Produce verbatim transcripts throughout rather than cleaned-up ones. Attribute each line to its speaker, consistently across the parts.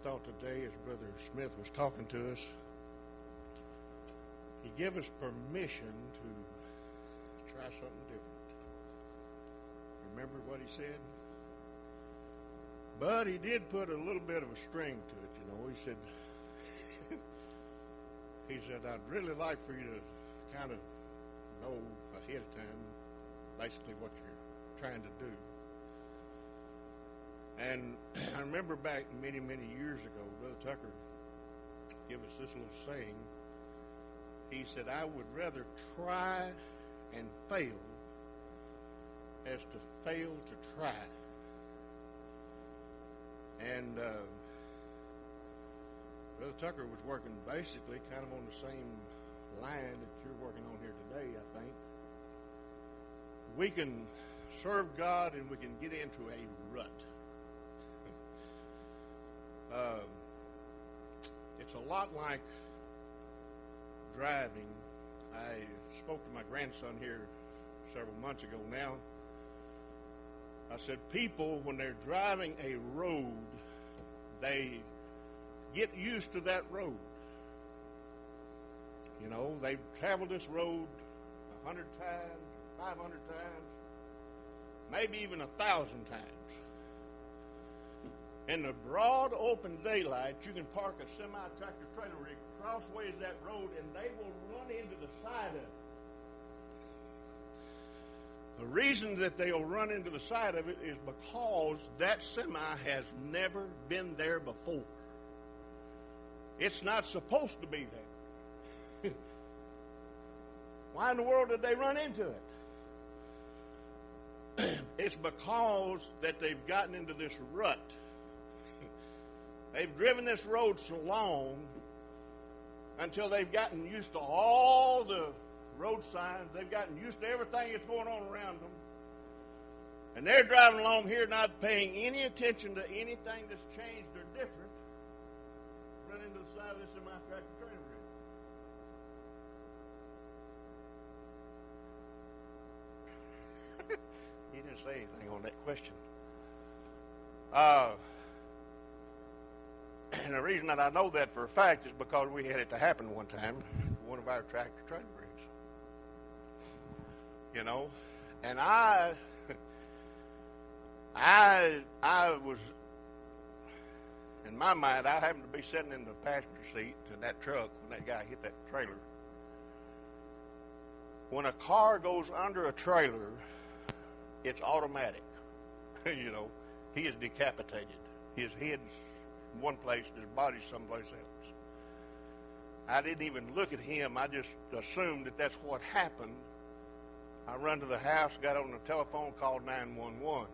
Speaker 1: thought today, as Brother Smith was talking to us, he gave us permission to try something different. Remember what he said? But he did put a little bit of a string to it, you know. He said, he said, I'd really like for you to kind of know ahead of time basically what you're trying to do. And I remember back many, many years ago, Brother Tucker gave us this little saying. He said, I would rather try and fail as to fail to try. And uh, Brother Tucker was working basically kind of on the same line that you're working on here today, I think. We can serve God and we can get into a rut. Uh, it's a lot like driving. I spoke to my grandson here several months ago now. I said, people, when they're driving a road, they get used to that road. You know, they've traveled this road a hundred times, five hundred times, maybe even a thousand times. In the broad open daylight, you can park a semi-tractor trailer rig crossways that road, and they will run into the side of it. The reason that they'll run into the side of it is because that semi has never been there before. It's not supposed to be there. Why in the world did they run into it? It's because that they've gotten into this rut. They've driven this road so long until they've gotten used to all the road signs. They've gotten used to everything that's going on around them. And they're driving along here not paying any attention to anything that's changed or different. Run into the side of this semi-tractor trailer rig. He didn't say anything on that question. Uh... And the reason that I know that for a fact is because we had it to happen one time, one of our tractor trailer rigs. You know, and I, I, I was, in my mind, I happened to be sitting in the passenger seat in that truck when that guy hit that trailer. When a car goes under a trailer, it's automatic. You know, he is decapitated. His head's one place, his body's someplace else. I didn't even look at him. I just assumed that that's what happened. I run to the house, got on the telephone, called nine one one,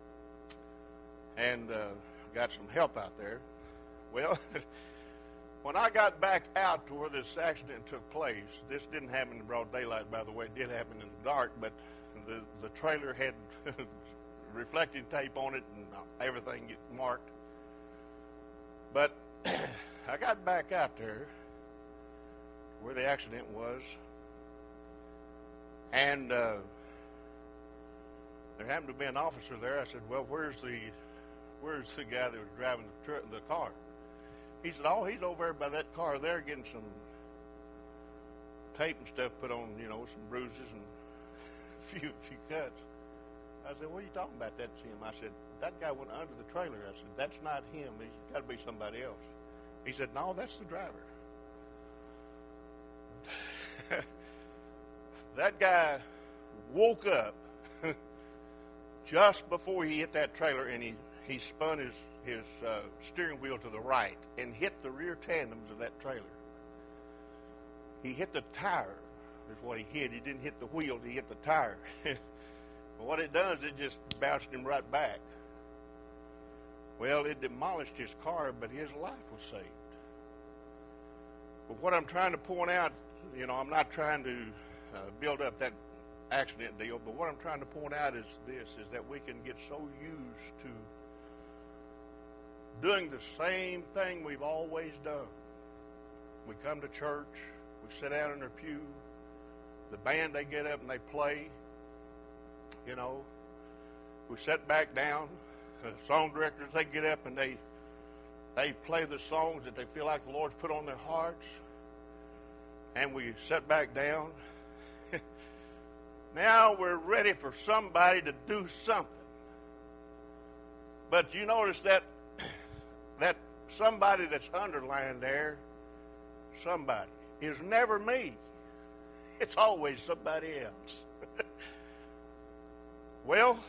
Speaker 1: and uh, got some help out there. Well, when I got back out to where this accident took place, this didn't happen in broad daylight, by the way. It did happen in the dark, but the, the trailer had reflecting tape on it and everything marked. But I got back out there where the accident was, and uh, there happened to be an officer there. I said, well, where's the where's the guy that was driving the, tr- the car? He said, oh, he's over there by that car there getting some tape and stuff put on, you know, some bruises and a few, few cuts. I said, what are you talking about? That's him. I said, that guy went under the trailer. I said, that's not him. He's got to be somebody else. He said, no, that's the driver. That guy woke up just before he hit that trailer, and he, he spun his, his uh, steering wheel to the right and hit the rear tandems of that trailer. He hit the tire is what he hit. He didn't hit the wheel. He hit the tire. What it does, it just bounced him right back. Well, it demolished his car, but his life was saved. But what I'm trying to point out, you know, I'm not trying to uh, build up that accident deal, but what I'm trying to point out is this, is that we can get so used to doing the same thing we've always done. We come to church, we sit down in our pew, the band, they get up and they play. You know, we sit back down. The song directors, they get up and they They play the songs that they feel like the Lord's put on their hearts. And we sit back down. Now we're ready for somebody to do something. But you notice that that somebody that's underlined there, somebody, is never me. It's always somebody else. Well,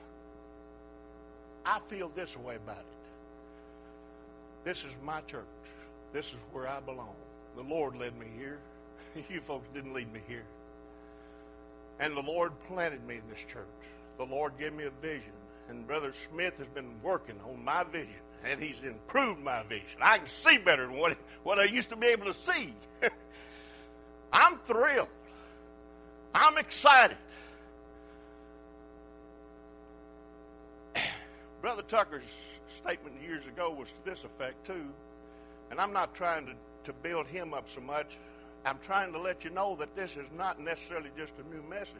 Speaker 1: I feel this way about it. This is my church. This is where I belong. The Lord led me here. You folks didn't lead me here. And the Lord planted me in this church. The Lord gave me a vision. And Brother Smith has been working on my vision. And he's improved my vision. I can see better than what, what I used to be able to see. I'm thrilled. I'm excited. Brother Tucker's statement years ago was to this effect too. And I'm not trying to, to build him up so much. I'm trying to let you know that this is not necessarily just a new message.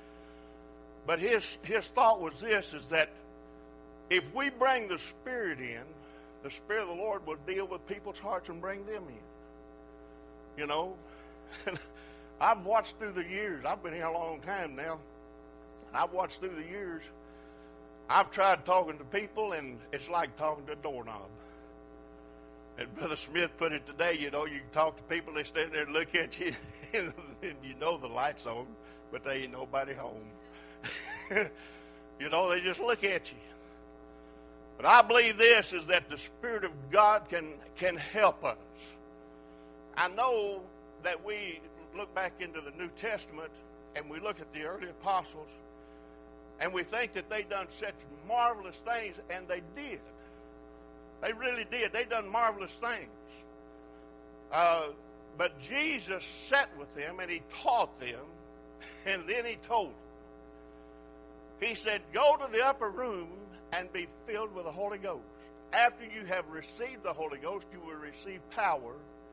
Speaker 1: But his his thought was this, is that if we bring the Spirit in, the Spirit of the Lord will deal with people's hearts and bring them in. You know? I've watched through the years. I've been here a long time now. And I've watched through the years. I've tried talking to people, and it's like talking to a doorknob. And Brother Smith put it today, you know, you can talk to people, they stand there and look at you, and you know the light's on, but there ain't nobody home. You know, they just look at you. But I believe this, is that the Spirit of God can, can help us. I know that we look back into the New Testament, and we look at the early apostles, and we think that they done such marvelous things, and they did. They really did. They done marvelous things. Uh, but Jesus sat with them and he taught them, and then he told them. He said, go to the upper room and be filled with the Holy Ghost. After you have received the Holy Ghost, you will receive power.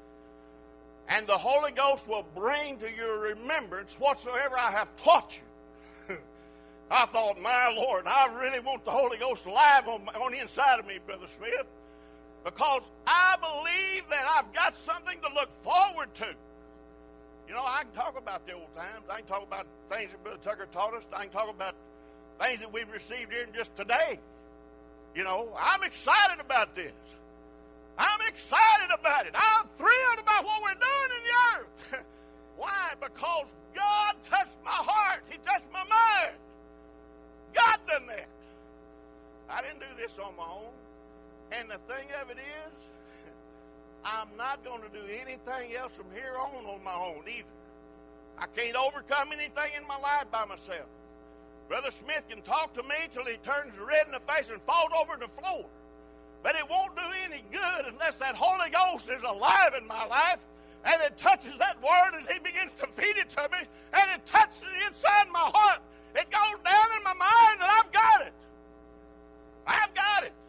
Speaker 1: And the Holy Ghost will bring to your remembrance whatsoever I have taught you. I thought, my Lord, I really want the Holy Ghost alive on, on the inside of me, Brother Smith, because I believe that I've got something to look forward to. You know, I can talk about the old times. I can talk about things that Brother Tucker taught us. I can talk about things that we've received here just today. You know, I'm excited about this. I'm excited about it. I'm thrilled about what we're doing in the earth. Why? Because God touched my heart. He touched my mind. God done that. I didn't do this on my own. And the thing of it is, I'm not going to do anything else from here on on my own either. I can't overcome anything in my life by myself. Brother Smith can talk to me till he turns red in the face and falls over the floor. But it won't do any good unless that Holy Ghost is alive in my life and it touches that word as he begins to feed it to me, and it touches the inside of my heart. It goes down in my mind, and I've got it. I've got it.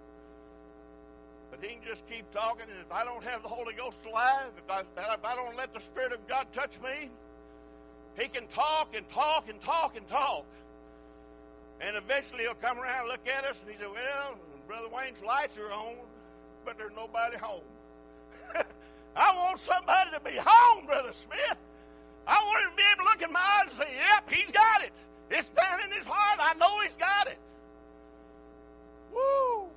Speaker 1: But he can just keep talking, and if I don't have the Holy Ghost alive, if I, if I don't let the Spirit of God touch me, he can talk and talk and talk and talk. And eventually he'll come around and look at us, and he said, well, Brother Wayne's lights are on, but there's nobody home. I want somebody to be home, Brother Smith. I want him to be able to look in my eyes and say, yep, he's got it. It's down in his heart. I know he's got it. Woo!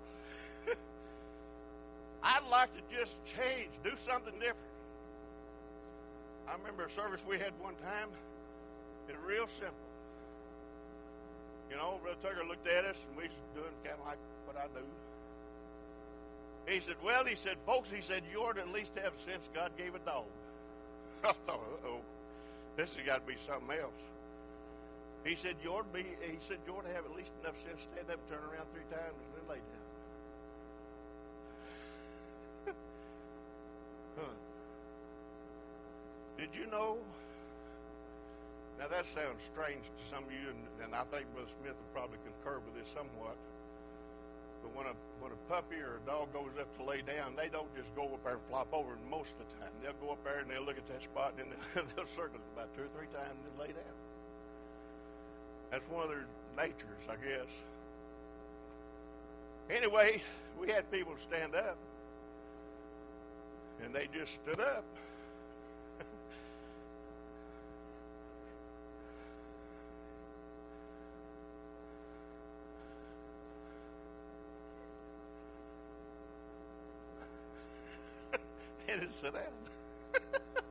Speaker 1: I'd like to just change, do something different. I remember a service we had one time. It was real simple. You know, Brother Tucker looked at us, and we was doing kind of like what I do. He said, well, he said, folks, he said, you ought to at least have sense God gave a dog. I thought, uh-oh, this has got to be something else. He said, you ought to be, he said, you ought to have at least enough sense to stand up and turn around three times and then lay down. Huh. Did you know? Now that sounds strange to some of you, and, and I think Brother Smith will probably concur with this somewhat. But when a when a puppy or a dog goes up to lay down, they don't just go up there and flop over. And most of the time, they'll go up there and they'll look at that spot, and then they'll, they'll circle it about two or three times and then lay down. That's one of their natures, I guess. Anyway, we had people stand up, And they just stood up. And it sat down.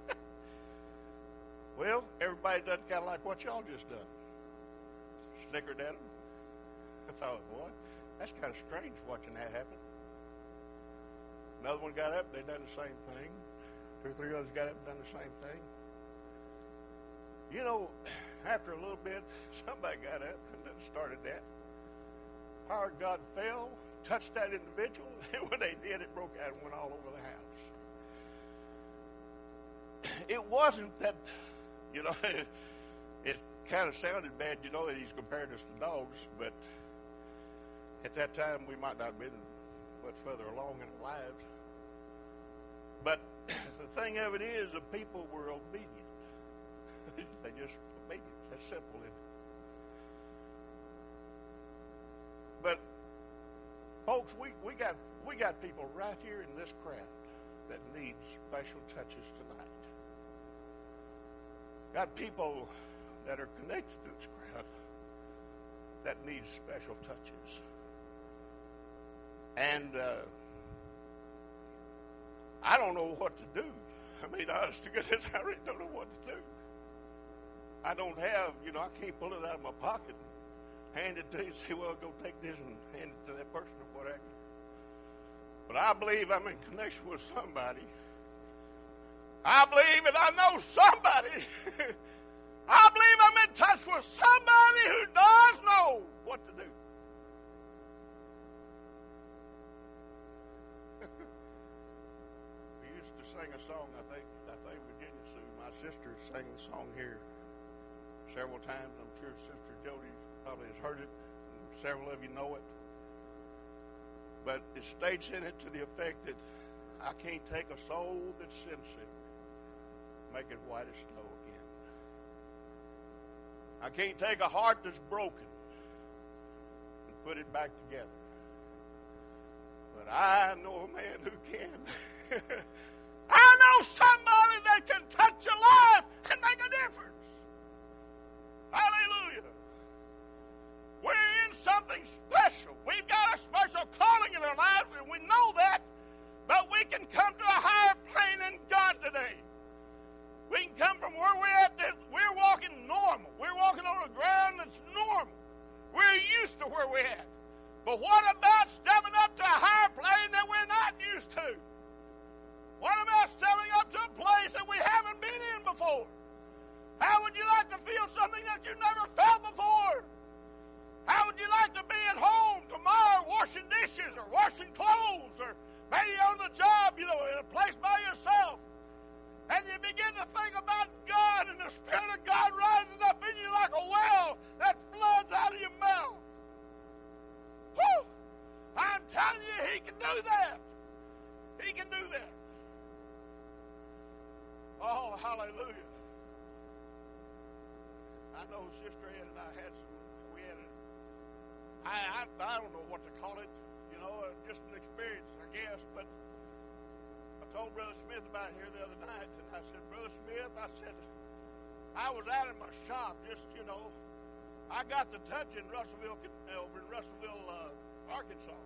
Speaker 1: Well, everybody done kind of like what y'all just done. Snickered at them. I thought, what? That's kind of strange watching that happen. Another one got up, they done the same thing. Two or three others got up and done the same thing. You know, after a little bit, somebody got up and then started that. Power of God fell, touched that individual, and when they did, it broke out and went all over the house. It wasn't that, you know, it, it kind of sounded bad, you know, that he's compared us to dogs, but at that time we might not have been much further along in our lives. But the thing of it is, the people were obedient. They just obedient. That's simple, isn't it? But folks, we, we got we got people right here in this crowd that need special touches tonight. Got people that are connected to this crowd that need special touches. And uh, I don't know what to do. I mean, honest to goodness, I really don't know what to do. I don't have, you know, I can't pull it out of my pocket and hand it to you and say, well, go take this and hand it to that person or whatever. But I believe I'm in connection with somebody. I believe and I know somebody. I believe I'm in touch with somebody who does know what to do. We used to sing a song, I think, I think Virginia Sue, my sister, sang the song here several times. I'm sure Sister Jody probably has heard it. And several of you know it. But it states in it to the effect that I can't take a soul that's sin sick, make it white as snow again. I can't take a heart that's broken and put it back together. But I know a man who can. I know somebody that can touch your life and make a difference. Hallelujah. We're in something special. We've got a special calling in our lives, and we know that, but we can come to a higher plane in God today. We can come from where we're at. We're walking normal. We're walking on a ground that's normal. We're used to where we're at. But what about stepping up to a higher plane that we're not used to? What about stepping up to a place that we haven't been in before? How would you like to feel something that you've never felt before? How would you like to be at home tomorrow washing dishes or washing clothes or maybe on the job, you know, in a place by yourself? And you begin to think about God, and the Spirit of God rises up in you like a well that floods out of your mouth. Whew! I'm telling you, He can do that. He can do that. Oh, hallelujah. I know Sister Ed and I had some, we had a, I, I, I don't know what to call it, you know, uh, just an experience, I guess, but I told Brother Smith about it here the other night, and I said, Brother Smith, I said, I was out in my shop, just, you know, I got the touch in Russellville, over in Russellville, uh, Arkansas.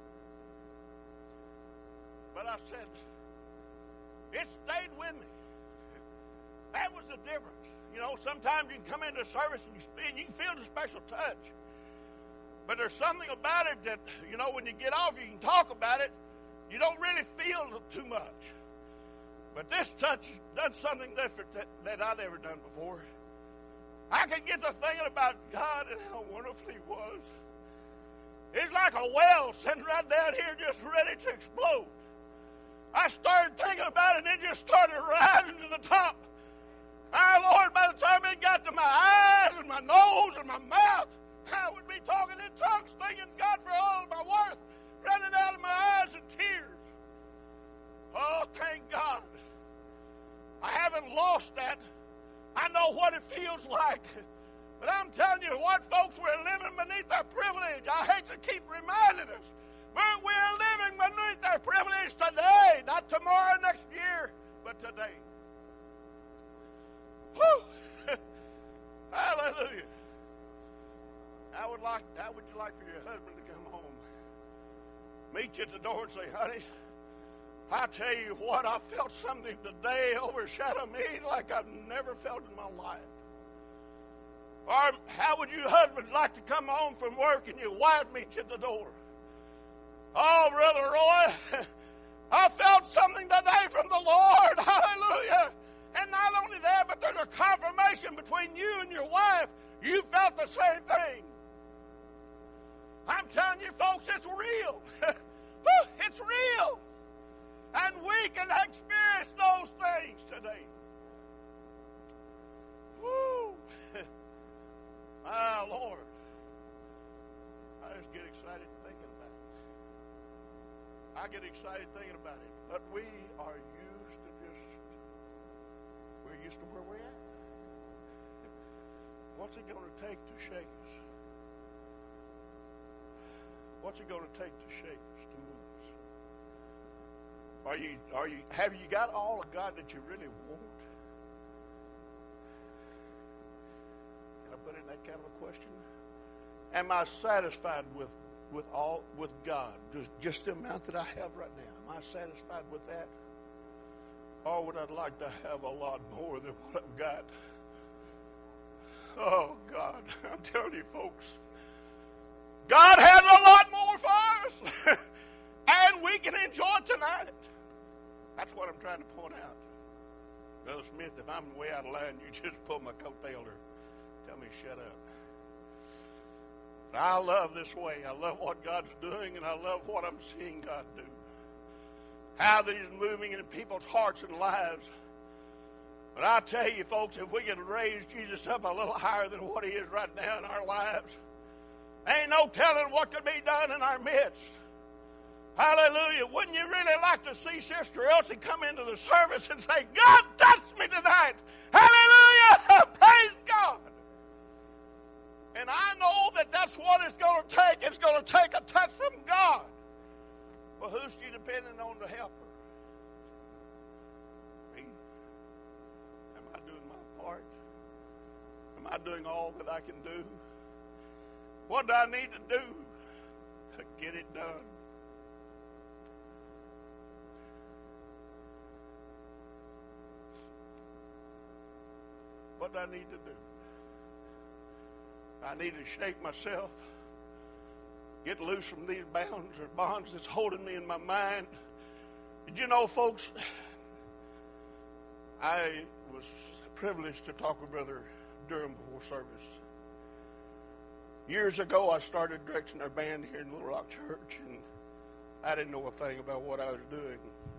Speaker 1: But I said, it stayed with me. That was the difference. You know, sometimes you can come into service and you, and you can feel the special touch. But there's something about it that, you know, when you get off, you can talk about it. You don't really feel too much. But this touch does something different that, that I'd never done before. I could get to thinking about God and how wonderful He was. It's like a well sitting right down here just ready to explode. I started thinking about it and it just started rising to the top. Our Lord, by the time it got to my eyes and my nose and my mouth, I would be talking in tongues, thanking God for all of my worth, running out of my eyes in tears. Oh, thank God. I haven't lost that. I know what it feels like. But I'm telling you what, folks, we're living beneath our privilege. I hate to keep reminding us, but we're living beneath our privilege today, not tomorrow, next year. like, how would you like for your husband to come home, meet you at the door and say, honey, I tell you what, I felt something today overshadow me like I've never felt in my life. Or how would you husbands like to come home from work and your wife meets you at the door? Oh, Brother Roy, I felt something today from the Lord. Hallelujah. And not only that, but there's a confirmation between you and your wife. You felt the same thing. I'm telling you, folks, it's real. It's real. And we can experience those things today. Woo! My Lord. I just get excited thinking about it. I get excited thinking about it. But we are used to just, we're used to where we're at. What's it going to take to shake us? What's it going to take to shake us, to move us? Are you, are you, have you got all of God that you really want? Can I put it in that kind of a question? Am I satisfied with, with all, with God? Just, just the amount that I have right now. Am I satisfied with that? Or would I like to have a lot more than what I've got? Oh, God, I'm telling you, folks, God has a lot more for us, and we can enjoy it tonight. That's what I'm trying to point out. Brother Smith, if I'm way out of line, you just pull my coattail or tell me shut up. But I love this way. I love what God's doing, and I love what I'm seeing God do. How that He's moving in people's hearts and lives. But I tell you, folks, if we can raise Jesus up a little higher than what He is right now in our lives, ain't no telling what could be done in our midst. Hallelujah. Wouldn't you really like to see Sister Elsie come into the service and say, God touched me tonight. Hallelujah. Praise God. And I know that that's what it's going to take. It's going to take a touch from God. Well, who's she depending on to help her? Me? Am I doing my part? Am I doing all that I can do? What do I need to do to get it done? What do I need to do? I need to shake myself, get loose from these bounds or bonds that's holding me in my mind. Did you know, folks, I was privileged to talk with Brother Durham before service. Years ago, I started directing our band here in Little Rock Church, and I didn't know a thing about what I was doing.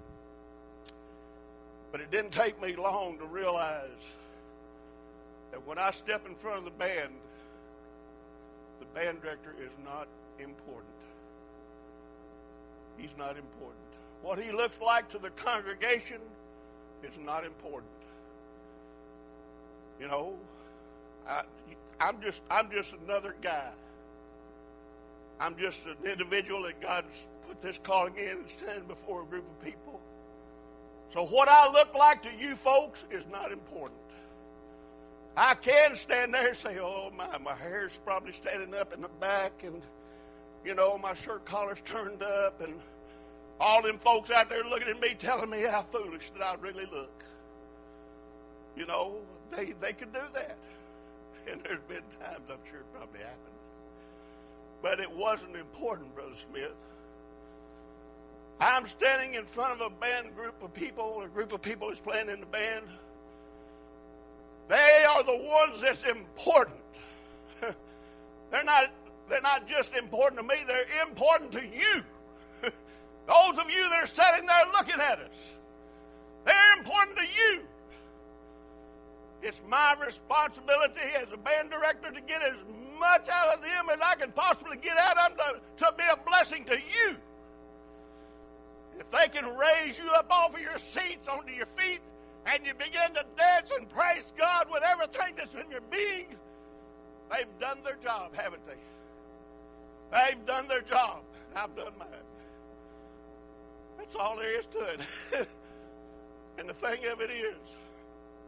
Speaker 1: But it didn't take me long to realize that when I step in front of the band, the band director is not important. He's not important. What he looks like to the congregation is not important. You know, I, I'm just I'm just another guy. I'm just an individual that God's put this calling in and standing before a group of people. So what I look like to you folks is not important. I can stand there and say, oh, my, my hair's probably standing up in the back, and, you know, my shirt collar's turned up, and all them folks out there looking at me telling me how foolish that I really look. You know, they, they could do that. And there's been times I'm sure it probably happened. But it wasn't important, Brother Smith. I'm standing in front of a band group of people, a group of people that's playing in the band. They are the ones that's important. They're not, they're not just important to me, they're important to you. Those of you that are sitting there looking at us, they're important to you. It's my responsibility as a band director to get as much out of them as I can possibly get out of them to, to be a blessing to you. If they can raise you up off of your seats onto your feet, and you begin to dance and praise God with everything that's in your being, they've done their job, haven't they? They've done their job, and I've done mine. That's all there is to it. And the thing of it is,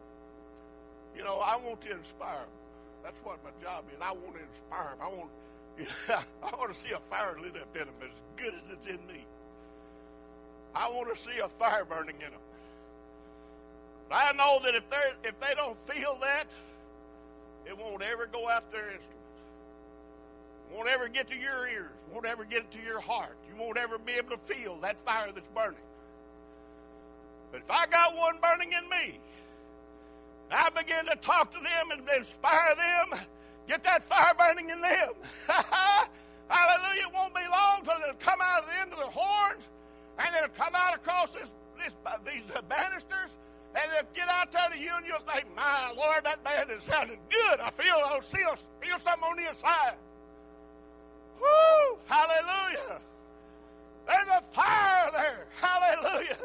Speaker 1: you know, I want to inspire them. That's what my job is. I want to inspire them. I want, I want to see a fire lit up in them as good as it's in me. I want to see a fire burning in them. But I know that if they if they don't feel that, it won't ever go out their instruments. Won't ever get to your ears. Won't ever get to your heart. You won't ever be able to feel that fire that's burning. But if I got one burning in me, I begin to talk to them and inspire them, get that fire burning in them. Hallelujah. It won't be long until it'll come out of the end of the horns, and it'll come out across this, this these uh, banisters, and it'll get out there to you, and you'll say, my Lord, that band is sounding good. I feel, I feel, feel something on the inside. Woo! Hallelujah. There's a fire there. Hallelujah.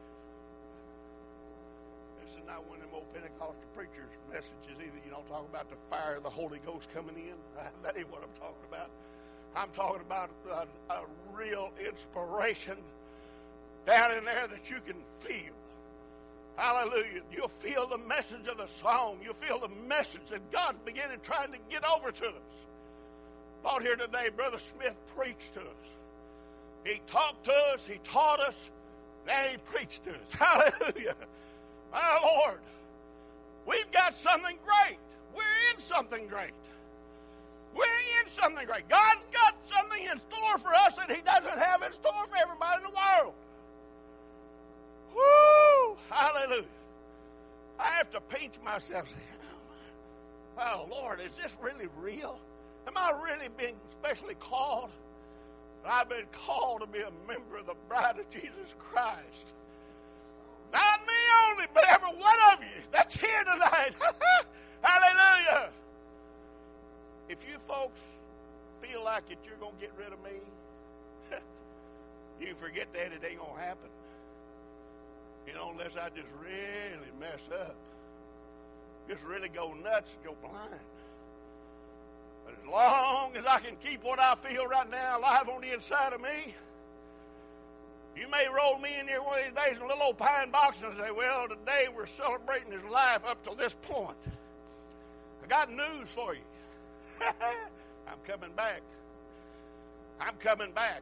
Speaker 1: This is not one of them old Pentecostal preachers' messages either. You don't talk about the fire of the Holy Ghost coming in. That ain't what I'm talking about. I'm talking about a, a real inspiration down in there that you can feel. Hallelujah. You'll feel the message of the song. You'll feel the message that God's beginning trying to get over to us. Thought here today, Brother Smith preached to us. He talked to us, he taught us, and he preached to us. Hallelujah. My Lord, we've got something great. We're in something great. We're in something great. God's got something in store for us that he doesn't have in store for everybody in the world. Woo! Hallelujah. I have to pinch myself saying, oh, Lord, is this really real? Am I really being specially called? I've been called to be a member of the bride of Jesus Christ. Not me only, but every one of you that's here tonight. Hallelujah. If you folks feel like it, you're going to get rid of me, you can forget that. It ain't going to happen. You know, unless I just really mess up. Just really go nuts and go blind. But as long as I can keep what I feel right now alive on the inside of me, you may roll me in here one of these days in a little old pine box and say, well, today we're celebrating his life up to this point. I got news for you. I'm coming back. I'm coming back.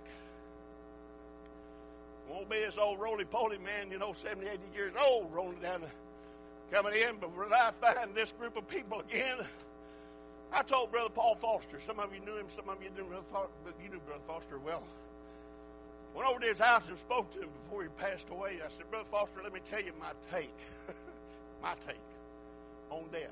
Speaker 1: Won't be this old roly-poly man, you know, seventy, eighty years old, rolling down, the, coming in. But when I find this group of people again, I told Brother Paul Foster, some of you knew him, some of you didn't, but you knew Brother Foster well. Went over to his house and spoke to him before he passed away. I said, Brother Foster, let me tell you my take, my take on death.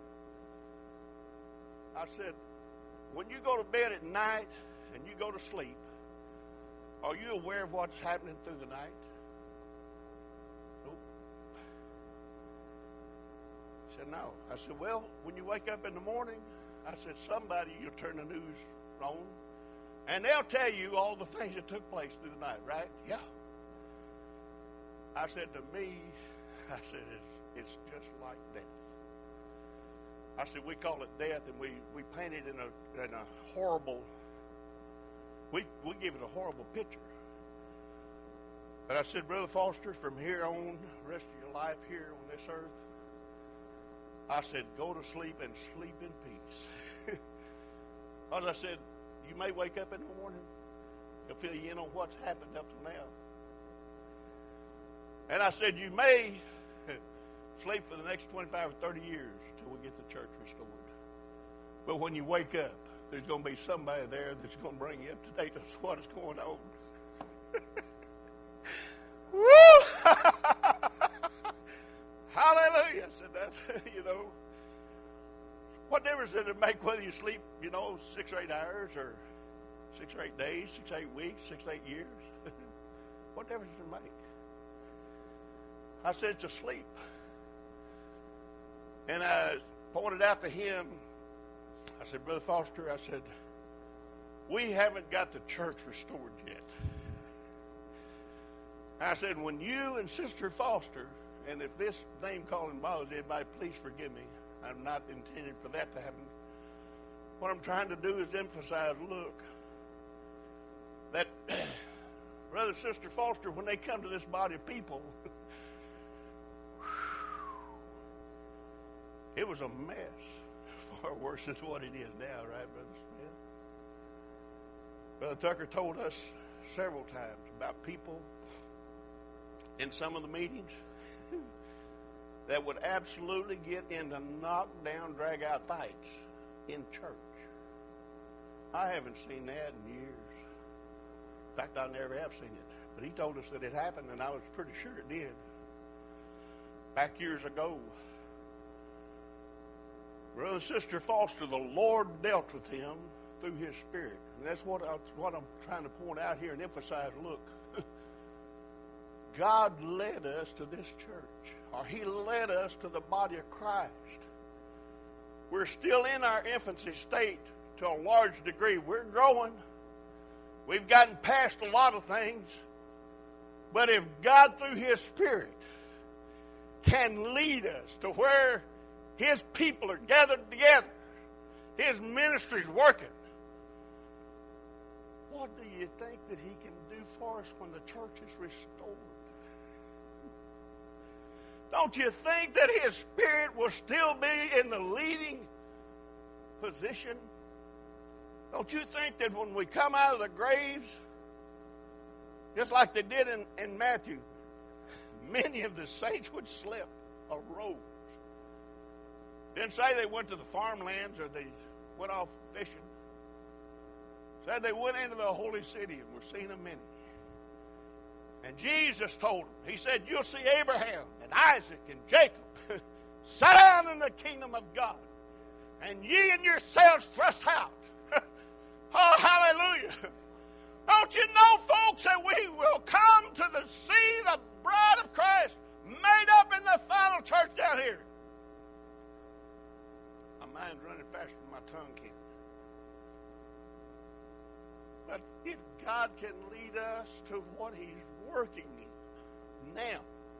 Speaker 1: I said, when you go to bed at night and you go to sleep, are you aware of what's happening through the night? Nope. He said, no. I said, well, when you wake up in the morning, I said, somebody, you'll turn the news on, and they'll tell you all the things that took place through the night, right? Yeah. I said, to me, I said, it's, it's just like death. I said, we call it death, and we, we paint it in a, in a horrible, we, we give it a horrible picture. But I said, Brother Foster, from here on, the rest of your life here on this earth, I said, go to sleep and sleep in peace. Because I said, you may wake up in the morning, you'll fill you in on what's happened up to now. And I said, you may sleep for the next twenty-five or thirty years till we get the church restored. But when you wake up, there's going to be somebody there that's going to bring you up to date on what is going on. Woo! Hallelujah. I said that, you know. What difference does it make whether you sleep, you know, six or eight hours or six or eight days, six or eight weeks, six or eight years? What difference does it make? I said, it's asleep. And I pointed out to him, I said, Brother Foster, I said, we haven't got the church restored yet. I said, when you and Sister Foster, and if this name calling bothers anybody, please forgive me. I'm not intending for that to happen. What I'm trying to do is emphasize, look, that Brother, Sister Foster, when they come to this body of people, it was a mess, far worse than what it is now, right, Brother Smith? Brother Tucker told us several times about people in some of the meetings that would absolutely get into knock-down, drag-out fights in church. I haven't seen that in years. In fact, I never have seen it. But he told us that it happened, and I was pretty sure it did. Back years ago, Brother and Sister Foster, the Lord dealt with him through His Spirit. And that's what, I, what I'm trying to point out here and emphasize. Look, God led us to this church, or He led us to the body of Christ. We're still in our infancy state to a large degree. We're growing. We've gotten past a lot of things. But if God, through His Spirit, can lead us to where His people are gathered together, His ministry's working, what do you think that He can do for us when the church is restored? Don't you think that His Spirit will still be in the leading position? Don't you think that when we come out of the graves, just like they did in, in Matthew, many of the saints would slip, arose. Didn't say they went to the farmlands or they went off fishing. Said they went into the holy city and were seen of many. And Jesus told them, He said, you'll see Abraham and Isaac and Jacob sit down in the kingdom of God, and ye and yourselves thrust out. Oh, hallelujah. Don't you know, folks, that we will come to the see the bride of Christ made up in the final church down here? My mind's running faster than my tongue can. But if God can lead us to what He's working in now,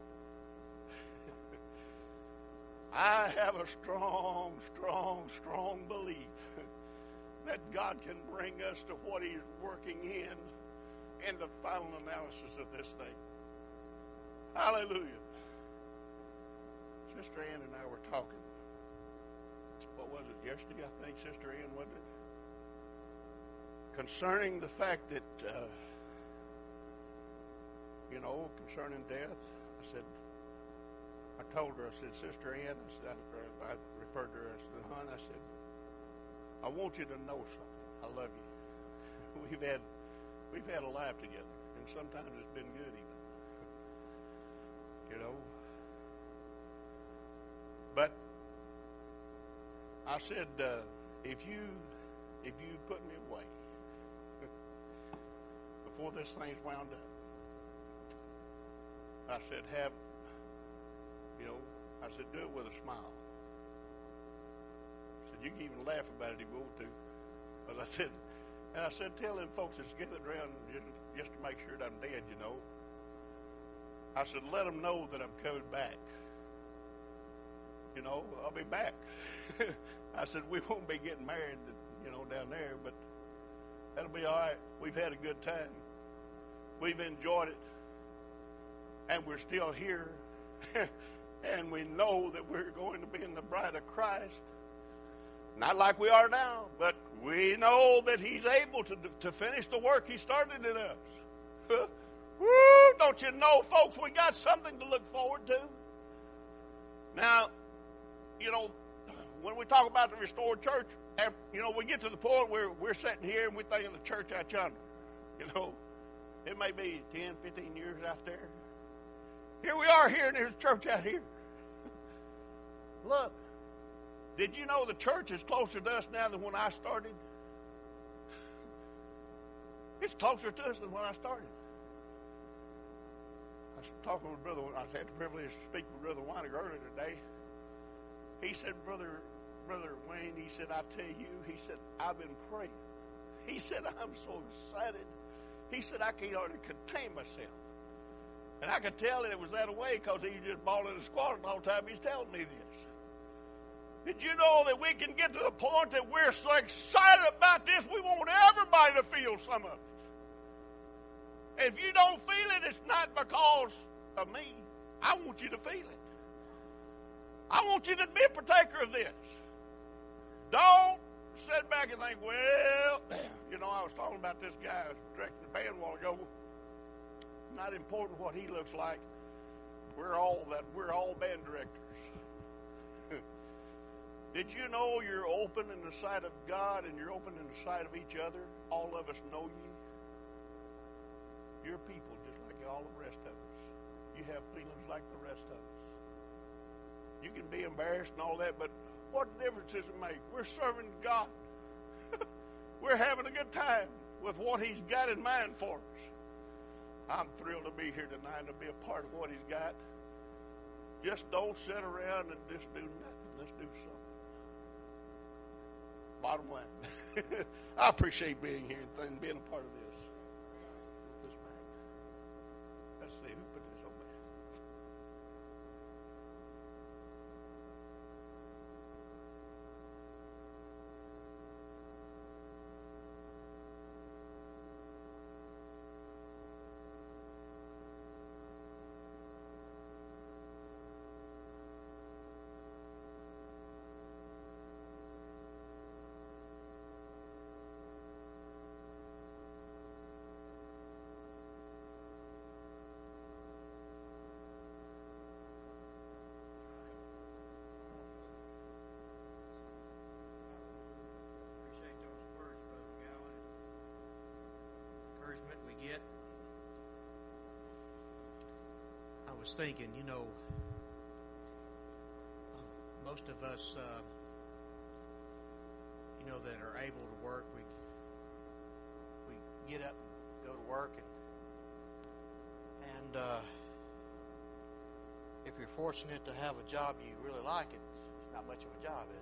Speaker 1: I have a strong, strong, strong belief that God can bring us to what He's working in in the final analysis of this thing. Hallelujah. Sister Ann and I were talking. What was it, yesterday, I think, Sister Ann, wasn't it? Concerning the fact that, uh, you know, concerning death. I said, I told her, I said, Sister Ann, I, said, I referred to her, I said, hon, I said, I want you to know something. I love you. We've had we've had a life together, and sometimes it's been good even. You know. But I said, uh, if you if you put me away before this thing's wound up, I said, have you know, I said, do it with a smile. You can even laugh about it if you want to. But I said, and I said, tell them folks that's gathered around just, just to make sure that I'm dead, you know. I said, let them know that I'm coming back. You know, I'll be back. I said, we won't be getting married, you know, down there, but that'll be all right. We've had a good time. We've enjoyed it. And we're still here. And we know that we're going to be in the bride of Christ. Not like we are now, but we know that He's able to, to finish the work He started in us. Woo, don't you know, folks, we got something to look forward to. Now, you know, when we talk about the restored church, you know, we get to the point where we're sitting here and we think of the church out yonder. You know, it may be ten, fifteen years out there. Here we are here, and there's a church out here. Look. Did you know the church is closer to us now than when I started? It's closer to us than when I started. I was talking with Brother, I had the privilege to speak with Brother Weinig earlier today. He said, Brother, Brother Wayne, he said, I tell you, he said, I've been praying. He said, I'm so excited. He said, I can't hardly contain myself. And I could tell that it was that way because he was just bawling and squalling all the time he's telling me this. Did you know that we can get to the point that we're so excited about this, we want everybody to feel some of it? And if you don't feel it, it's not because of me. I want you to feel it. I want you to be a partaker of this. Don't sit back and think, well, you know, I was talking about this guy who was directing the band a while ago. Not important what he looks like. We're all that. We're all band directors. Did you know you're open in the sight of God and you're open in the sight of each other? All of us know you. You're people just like all the rest of us. You have feelings like the rest of us. You can be embarrassed and all that, but what difference does it make? We're serving God. We're having a good time with what He's got in mind for us. I'm thrilled to be here tonight to be a part of what He's got. Just don't sit around and just do nothing. Let's do something. Bottom line. I appreciate being here and being a part of this. This man. Let's see, who put this on there?
Speaker 2: We get. I was thinking, you know, most of us, uh, you know, that are able to work, we we get up, and go to work, and and uh, if you're fortunate to have a job you really like, it, it's not much of a job,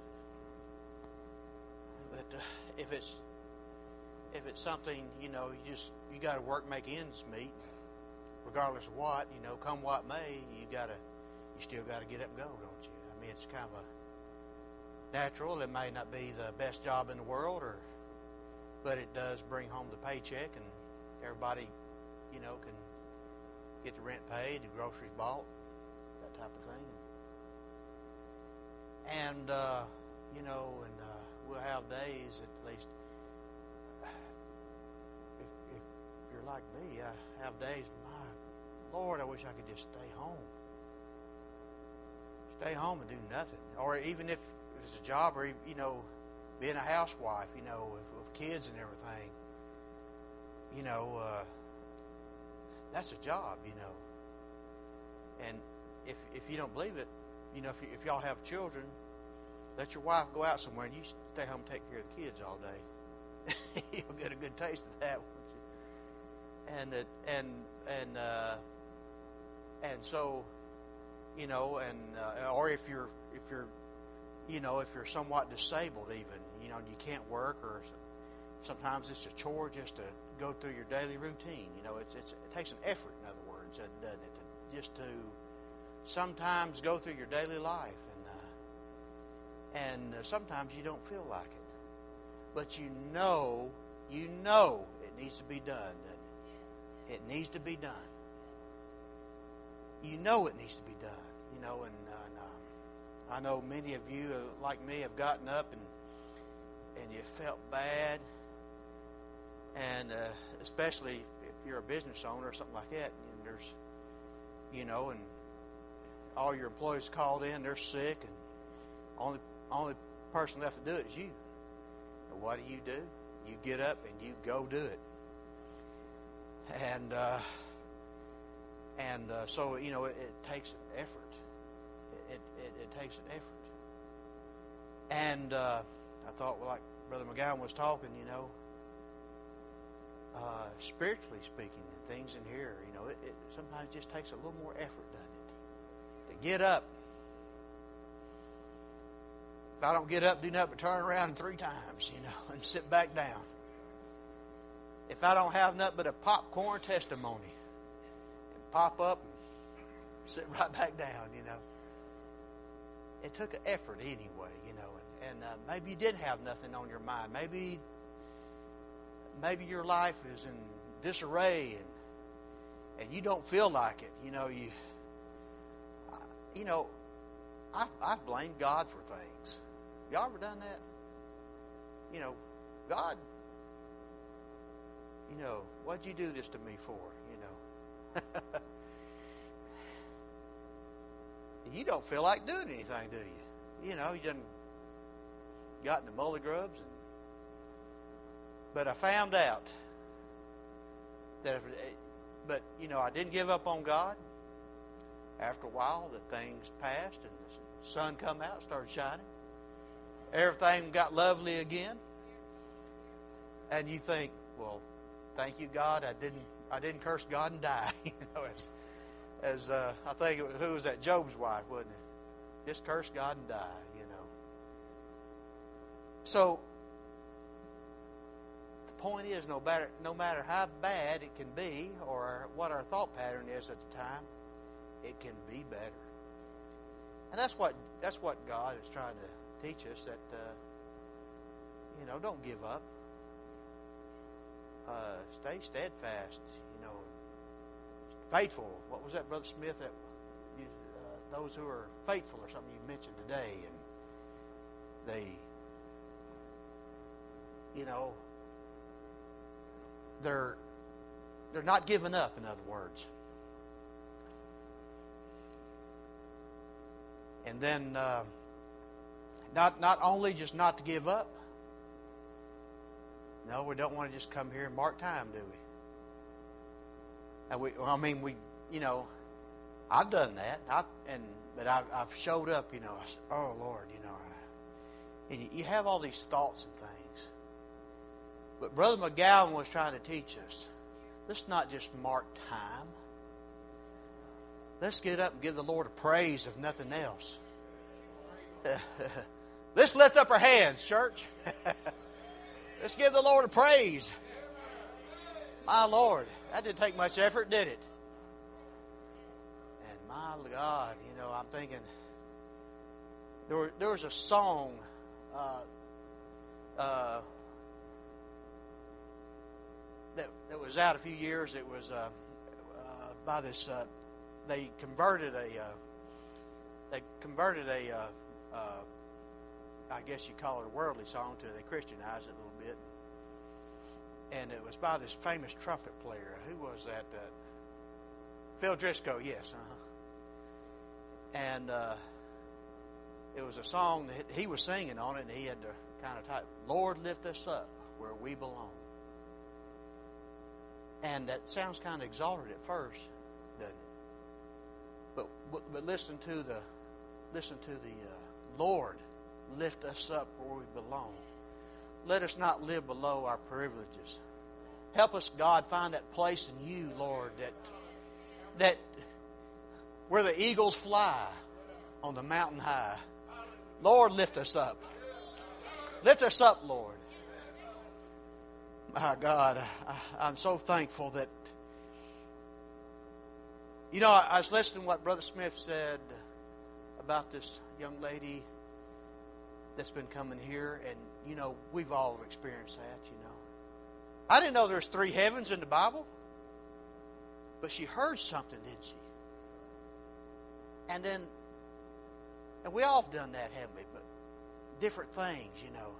Speaker 2: is it? But uh, if it's If it's something, you know, you just you got to work, make ends meet, regardless of what, you know, come what may, you gotta, you still got to get up and go, don't you? I mean, it's kind of a natural. It may not be the best job in the world, or, but it does bring home the paycheck, and everybody, you know, can get the rent paid, the groceries bought, that type of thing. And uh, you know, and uh, we'll have days at least. Like me, I have days, my Lord, I wish I could just stay home. Stay home and do nothing. Or even if it's a job, or, you know, being a housewife, you know, with, with kids and everything, you know, uh, that's a job, you know. And if if you don't believe it, you know, if, you, if y'all have children, let your wife go out somewhere and you stay home and take care of the kids all day. You'll get a good taste of that, won't you? And it, and and uh, and so, you know, and uh, or if you're if you're, you know, if you're somewhat disabled, even, you know, and you can't work, or sometimes it's a chore just to go through your daily routine. You know, it's, it's it takes an effort, in other words, doesn't it, to, just to sometimes go through your daily life, and uh, and uh, sometimes you don't feel like it, but you know, you know, it needs to be done. It needs to be done. You know it needs to be done. You know, and, uh, and uh, I know many of you, uh, like me, have gotten up and and you felt bad, and uh, especially if you're a business owner or something like that, and there's, you know, and all your employees called in, they're sick, and only only person left to do it is you. And what do you do? You get up and you go do it. And uh, and uh, so, you know, it, it takes an effort. It, it it takes an effort. And uh, I thought, well, like Brother McGowan was talking, you know, uh, spiritually speaking, and things in here, you know, it, it sometimes just takes a little more effort, doesn't it? To get up. If I don't get up, do nothing but turn around three times, you know, and sit back down. If I don't have nothing but a popcorn testimony, and pop up and sit right back down, you know. It took an effort anyway, you know, and, and uh, maybe you did have nothing on your mind. Maybe, maybe your life is in disarray, and and you don't feel like it. You know, you, you know, I I blame God for things. Y'all ever done that? you know, God, you know, what'd you do this to me for? You know. You don't feel like doing anything, do you? You know, you done got in the mully grubs. And, but I found out that, if, but, you know, I didn't give up on God. After a while, the things passed and the sun come out, started shining. Everything got lovely again. And you think, well, thank you, God. I didn't I didn't curse God and die. You know, as, as uh, I think, it was, who was that? Job's wife, wasn't it? Just curse God and die, you know. So, the point is, no matter, no matter how bad it can be or what our thought pattern is at the time, it can be better. And that's what that's what God is trying to teach us, that, uh, you know, don't give up. Uh, stay steadfast, you know, faithful. What was that, Brother Smith, that you, uh, those who are faithful or something you mentioned today, and they, you know, they're they're not giving up, in other words. And then, uh, not not only just not to give up. No, we don't want to just come here and mark time, do we? And we, well, I mean, we, you know, I've done that, I, and but I've, I've showed up. You know, I said, "Oh Lord," you know, I, and you have all these thoughts and things. But Brother McGowan was trying to teach us, let's not just mark time. Let's get up and give the Lord a praise, if nothing else. Let's lift up our hands, church. Let's give the Lord a praise. My Lord, that didn't take much effort, did it? And my God, you know, I'm thinking, there, were, there was a song uh, uh, that, that was out a few years. It was uh, uh, by this... Uh, They converted a, uh, they converted a, uh, uh, I guess you call it a worldly song to it. They Christianized it a little bit, and it was by this famous trumpet player. Who was that? Uh, Phil Driscoll. Yes. Uh-huh. And uh, it was a song that he was singing on it, and he had to kind of type, "Lord, lift us up where we belong." And that sounds kind of exalted at first, doesn't it? But but listen to the listen to the uh, Lord, lift us up where we belong. Let us not live below our privileges. Help us, God, find that place in you, Lord, that that where the eagles fly on the mountain high. Lord, lift us up. Lift us up, Lord. My God, I, I'm so thankful that. You know, I was listening to what Brother Smith said about this young lady that's been coming here, and, you know, we've all experienced that, you know. I didn't know there's three heavens in the Bible, but she heard something, didn't she? And then, and we all have done that, haven't we? But different things, you know.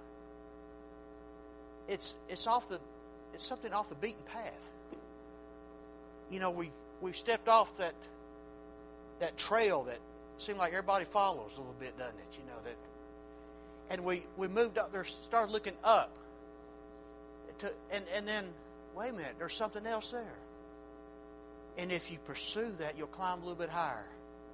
Speaker 2: It's it's off the it's something off the beaten path. You know, we we've stepped off that that trail that seemed like everybody follows a little bit, doesn't it? You know that, and we, we moved up there, started looking up, to, and and then wait a minute, there's something else there. And if you pursue that, you'll climb a little bit higher.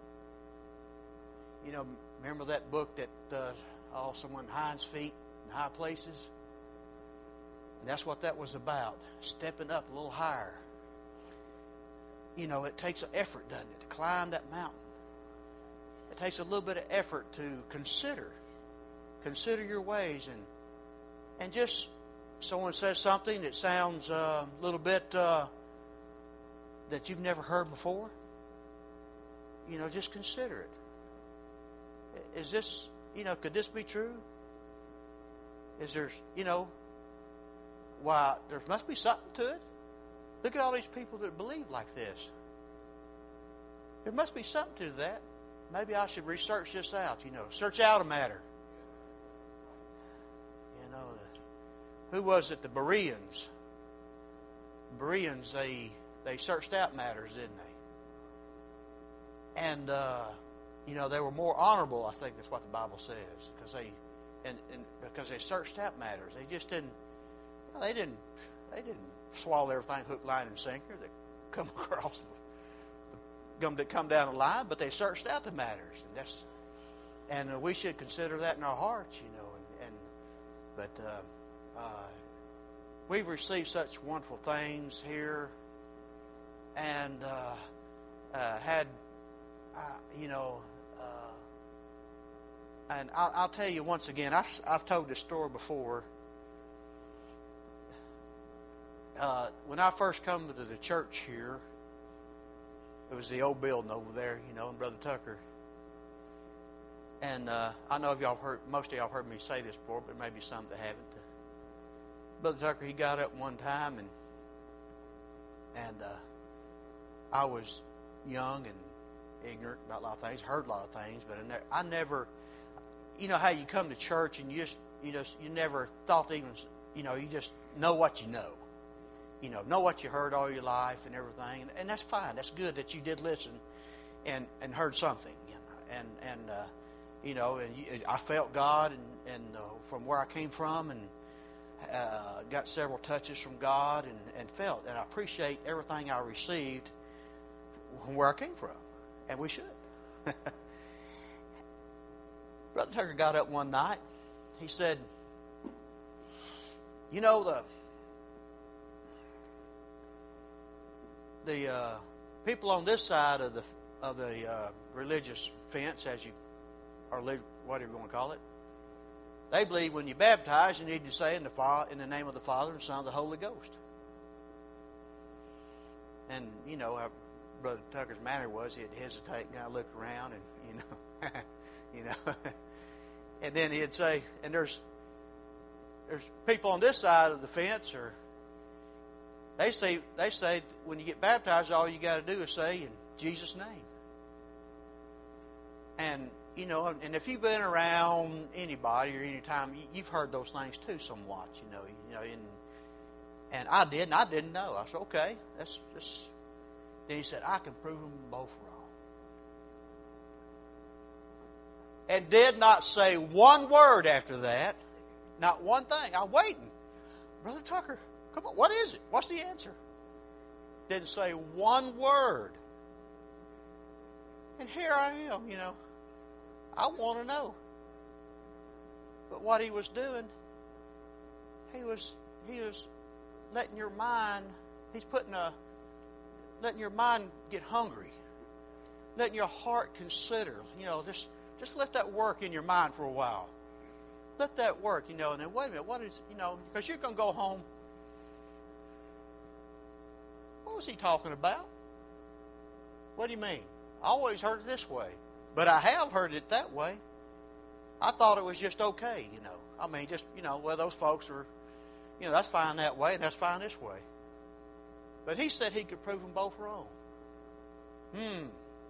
Speaker 2: You know, remember that book that uh, oh, someone hinds feet in high places. And that's what that was about, stepping up a little higher. You know, it takes an effort, doesn't it, to climb that mountain. It takes a little bit of effort to consider. Consider your ways. And and just, someone says something that sounds uh, a little bit uh, that you've never heard before. You know, just consider it. Is this, you know, could this be true? Is there, you know, why, there must be something to it. Look at all these people that believe like this. There must be something to that. Maybe I should research this out, you know. Search out a matter. You know, who was it? The Bereans. Bereans, they they searched out matters, didn't they? And uh, you know, they were more honorable. I think that's what the Bible says, because they and, and because they searched out matters. They just didn't. You know, they didn't. They didn't swallow everything hook, line, and sinker that come across the, the that come down the line. But they searched out the matters, and that's and uh, we should consider that in our hearts, you know. And, and but uh, uh, we've received such wonderful things here, and uh, uh, had uh, you know. Uh, and I'll, I'll tell you once again. I've I've told this story before. Uh, when I first come to the church here, it was the old building over there, you know, and Brother Tucker. And uh, I know if y'all heard, most of y'all have heard me say this before, but maybe some that haven't. Brother Tucker, he got up one time, and and uh, I was young and ignorant about a lot of things, heard a lot of things, but I, ne- I never, you know how you come to church and you just, you just, you never thought even, you know, you just know what you know. You know, know what you heard all your life and everything, and, and that's fine. That's good that you did listen and, and heard something. You know, and and uh, you know, and you, I felt God, and and uh, from where I came from, and uh, got several touches from God, and, and felt, and I appreciate everything I received from where I came from, and we should. Brother Tucker got up one night. He said, "You know the." The uh, people on this side of the of the uh, religious fence, as you or whatever you want to call it, they believe when you baptize, you need to say in the Father, in the name of the Father and Son and the Holy Ghost. And you know how Brother Tucker's manner was; he'd hesitate and kind of look around, and you know, you know, and then he'd say, "And there's there's people on this side of the fence, or." They say they say when you get baptized, all you got to do is say in Jesus' name. And you know, and if you've been around anybody or any time, you've heard those things too, somewhat. You know, you know, and and I did, and I didn't know. I said, okay, that's just. Then he said, I can prove them both wrong, and did not say one word after that, not one thing. I'm waiting, Brother Tucker. Come on, what is it? What's the answer? Didn't say one word. And here I am, you know. I want to know. But what he was doing, he was he was letting your mind, he's putting a letting your mind get hungry. Letting your heart consider, you know, just just let that work in your mind for a while. Let that work, you know, and then wait a minute, what is, you know, because you're going to go home. What was he talking about? What do you mean? I always heard it this way. But I have heard it that way. I thought it was just okay, you know. I mean, just, you know, well, those folks are, you know, that's fine that way and that's fine this way. But he said he could prove them both wrong. Hmm.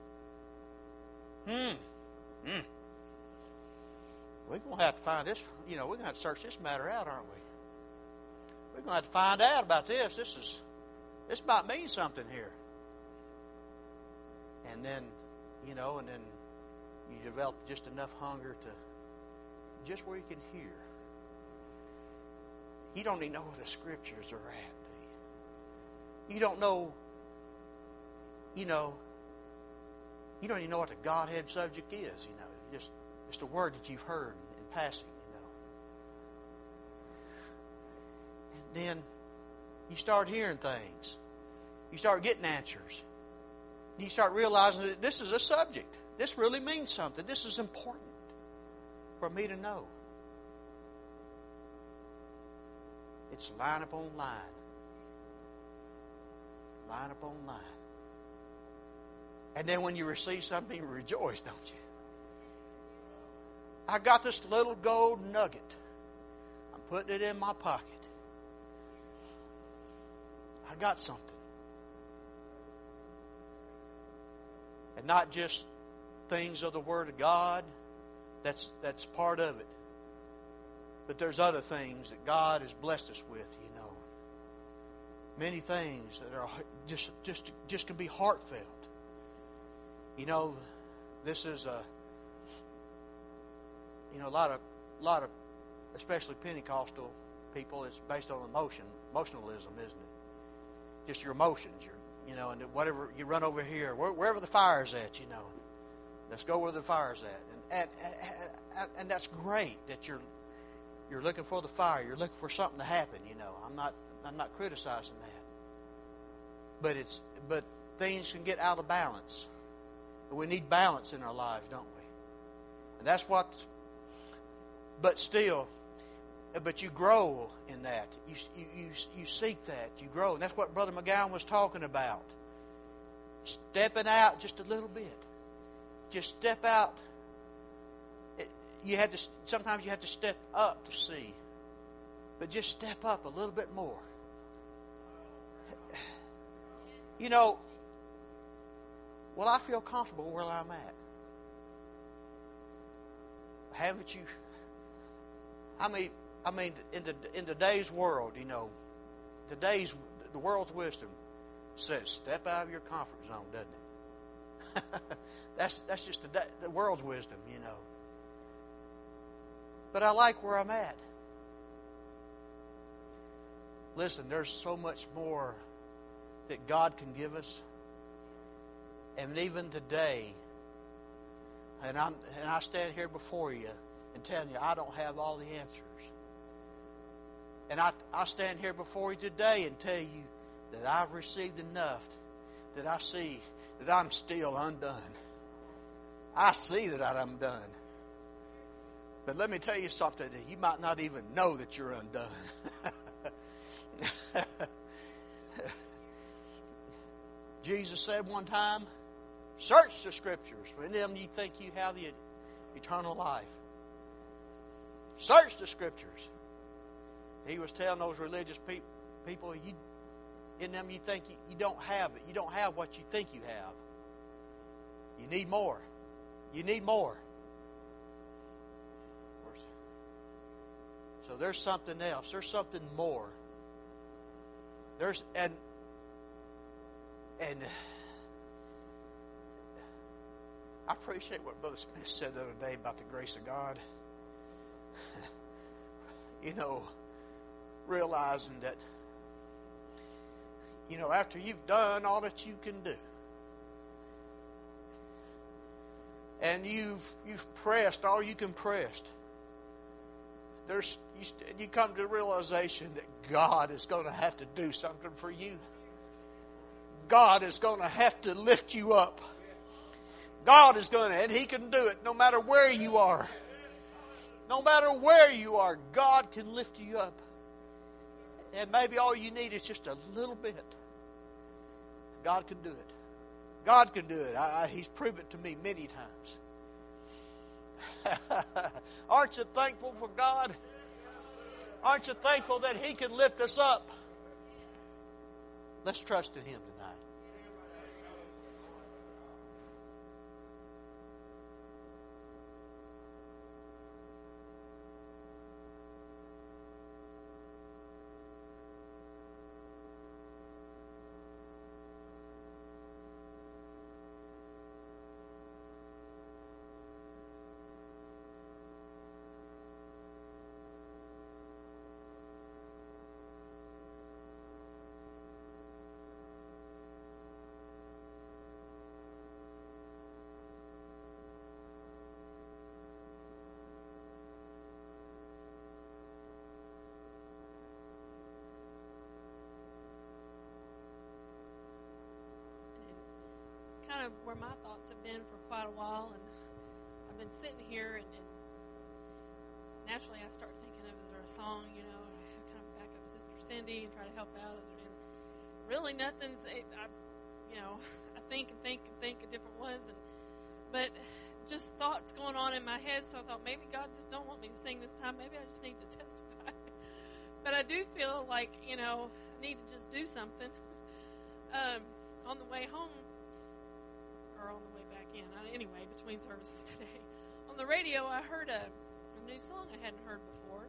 Speaker 2: Hmm. Hmm. We're going to have to find this, you know, we're going to have to search this matter out, aren't we? We're going to have to find out about this. This is... This might mean something here. And then, you know, and then you develop just enough hunger to just where you can hear. You don't even know where the scriptures are at, do you? You don't know, you know, you don't even know what the Godhead subject is, you know. Just just a word that you've heard in passing, you know. And then you start hearing things. You start getting answers. You start realizing that this is a subject. This really means something. This is important for me to know. It's line upon line. Line upon line. And then when you receive something, you rejoice, don't you? I got this little gold nugget. I'm putting it in my pocket. I got something. And not just things of the Word of God. That's that's part of it. But there's other things that God has blessed us with, you know. Many things that are just just just can be heartfelt. You know, this is a you know a lot of a lot of especially Pentecostal people. It's based on emotion, emotionalism, isn't it? Just your emotions, your you know, and whatever you run over here, wherever the fire's at, you know. Let's go where the fire's at, and and and, and that's great that you're you're looking for the fire. You're looking for something to happen. You know, I'm not I'm not criticizing that, but it's but things can get out of balance. We need balance in our lives, don't we? And that's what. But still, but you grow in that. You you you, you seek that. You grow, and that's what Brother McGowan was talking about. Stepping out just a little bit. Just step out. You had to. Sometimes you have to step up to see, but just step up a little bit more. You know. Well, I feel comfortable where I'm at. Haven't you? I mean, I mean, in the in today's world, you know, today's the world's wisdom says step out of your comfort zone, doesn't it? that's that's just the, the world's wisdom, you know. But I like where I'm at. Listen, there's so much more that God can give us. And even today, and I'm and I stand here before you and telling you I don't have all the answers. And I I stand here before you today and tell you that I've received enough that I see that I'm still undone. I see that I'm undone. But let me tell you something that you might not even know that you're undone. Jesus said one time, search the Scriptures, for in them you think you have the eternal life. Search the Scriptures. He was telling those religious pe- people, you, in them you think you, you don't have it. You don't have what you think you have. You need more. You need more. So there's something else. There's something more. There's and and I appreciate what Brother Smith said the other day about the grace of God. You know, realizing that, you know, after you've done all that you can do, and you've you've pressed all you can press, there's you, you come to the realization that God is going to have to do something for you. God is going to have to lift you up. God is going to, and He can do it no matter where you are. No matter where you are, God can lift you up. And maybe all you need is just a little bit. God can do it. God can do it. I, I, he's proven it to me many times. Aren't you thankful for God? Aren't you thankful that He can lift us up? Let's trust in Him tonight.
Speaker 3: Kind of where my thoughts have been for quite a while, and I've been sitting here, and, and naturally I start thinking of, is there a song, you know, I kind of back up Sister Cindy and try to help out. Is there, and really nothing's, it, I, you know, I think and think and think of different ones, and but just thoughts going on in my head, so I thought maybe God just don't want me to sing this time, maybe I just need to testify. But I do feel like, you know, I need to just do something. Um, on the way home, or on the way back in. Anyway, between services today. On the radio, I heard a, a new song I hadn't heard before.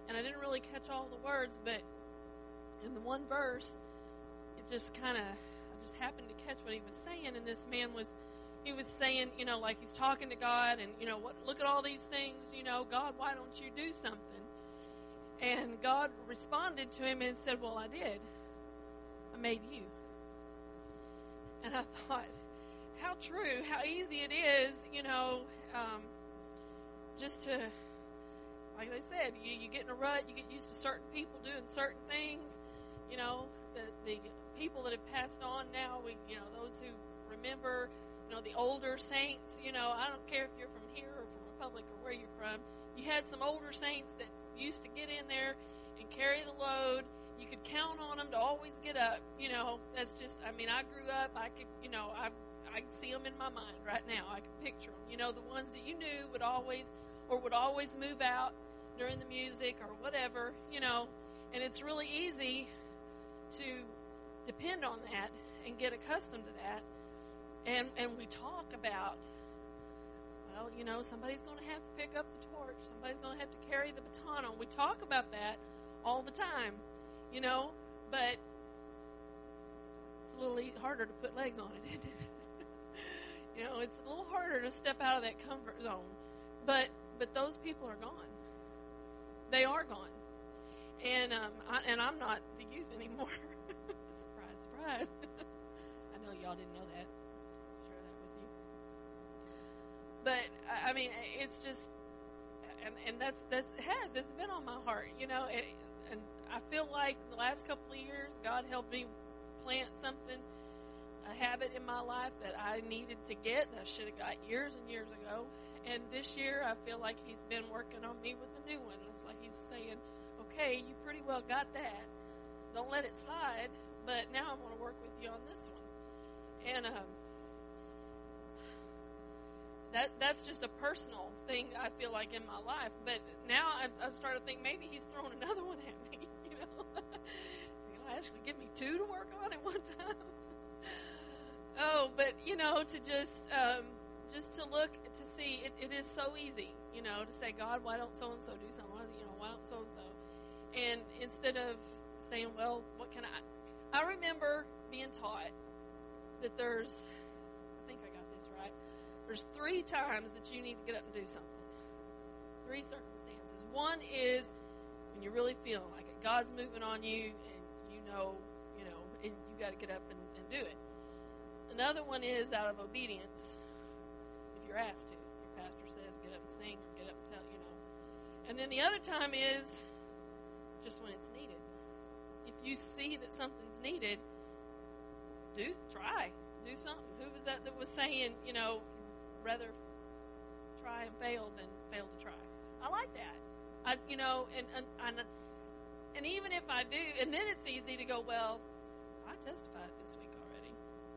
Speaker 3: and I didn't really catch all the words, but in the one verse, it just kind of, I just happened to catch what he was saying, and this man was, he was saying, you know, like he's talking to God, and, you know, what? Look at all these things, you know, God, why don't you do something? And God responded to him and said, well, I did. I made you. And I thought, how true, how easy it is, you know, um, just to, like they said, you, you get in a rut, you get used to certain people doing certain things. You know, the, the people that have passed on now, we, you know, those who remember, you know, the older saints, you know, I don't care if you're from here or from Republic or where you're from, you had some older saints that used to get in there and carry the load. You could count on them to always get up. You know, that's just, I mean, I grew up, I could, you know, I I can see them in my mind right now. I can picture them. You know, the ones that you knew would always, or would always move out during the music or whatever, you know, and it's really easy to depend on that and get accustomed to that. And and we talk about, well, you know, somebody's going to have to pick up the torch. Somebody's going to have to carry the baton on. We talk about that all the time, you know, but it's a little harder to put legs on it, isn't it? You know, it's a little harder to step out of that comfort zone. But but those people are gone. They are gone. And um, I, and I'm not the youth anymore. Surprise, surprise. I know y'all didn't know that. I'll share that with you. But I mean, it's just, and and that's that's it has it's been on my heart, you know. It, and I feel like the last couple of years, God helped me plant something, a habit in my life that I needed to get, that I should have got years and years ago. And this year, I feel like He's been working on me with a new one. It's like He's saying, okay, you pretty well got that. Don't let it slide, but now I'm going to work with you on this one. And um, that that's just a personal thing I feel like in my life. But now I've, I've started to think maybe He's throwing another one at me, you know. He'll actually give me two to work on at one time. Oh, but, you know, to just um, just to look, to see, it, it is so easy, you know, to say, God, why don't so-and-so do something? Why, you know, why don't so-and-so? And instead of saying, well, what can I... I remember being taught that there's, I think I got this right, there's three times that you need to get up and do something. Three circumstances. One is when you're really feeling like it. God's moving on you, and you know, you know, and you got to get up and, and do it. Another one is out of obedience, if you're asked to. Your pastor says, get up and sing, or get up and tell, you know. And then the other time is just when it's needed. If you see that something's needed, do try. Do something. Who was that that was saying, you know, rather try and fail than fail to try? I like that. I, you know, and, and, and, and even if I do, and then it's easy to go, well, I testified this week already.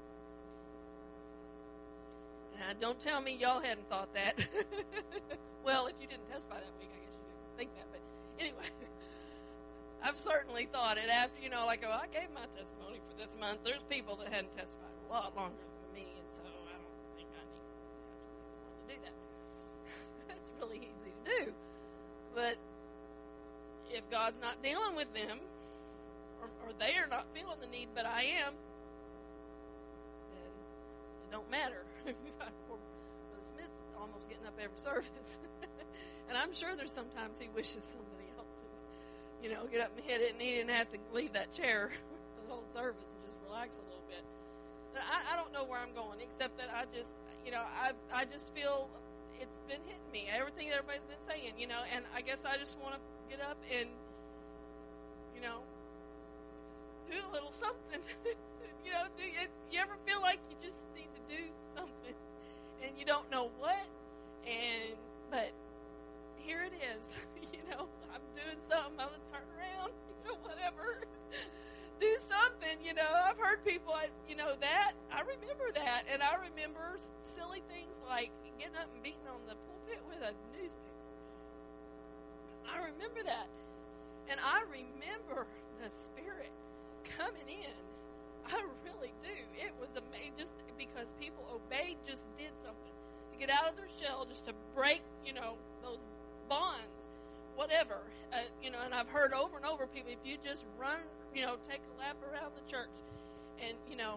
Speaker 3: Now, don't tell me y'all hadn't thought that. Well, if you didn't testify that week, I guess you didn't think that. But anyway, I've certainly thought it after, you know, like, oh, I gave my testimony for this month. There's people that hadn't testified a lot longer than me, and so I don't think I need to do that. That's really easy to do. But if God's not dealing with them, or, or they are not feeling the need, but I am, then it don't matter. Brother Smith's almost getting up every service. And I'm sure there's sometimes he wishes somebody else would, you know, get up and hit it, and he didn't have to leave that chair for the whole service and just relax a little bit. But I, I don't know where I'm going, except that I just, you know, I I just feel it's been hitting me. Everything that everybody's been saying, you know, and I guess I just want to get up and, you know, do a little something. You know, do you, you ever feel like you just need to do something and you don't know what? And but here it is. You know, I'm doing something. I'm gonna turn around. You know, whatever. Do something. You know, I've heard people. You know that I remember that, and I remember silly things like getting up and beating on the pulpit with a newspaper. I remember that, and I remember the Spirit coming in. I really do. It was amazing, just because people obeyed, just did something to get out of their shell, just to break, you know, those bonds. whatever. Uh, you know, and I've heard over and over people, if you just run, you know, take a lap around the church, and, you know,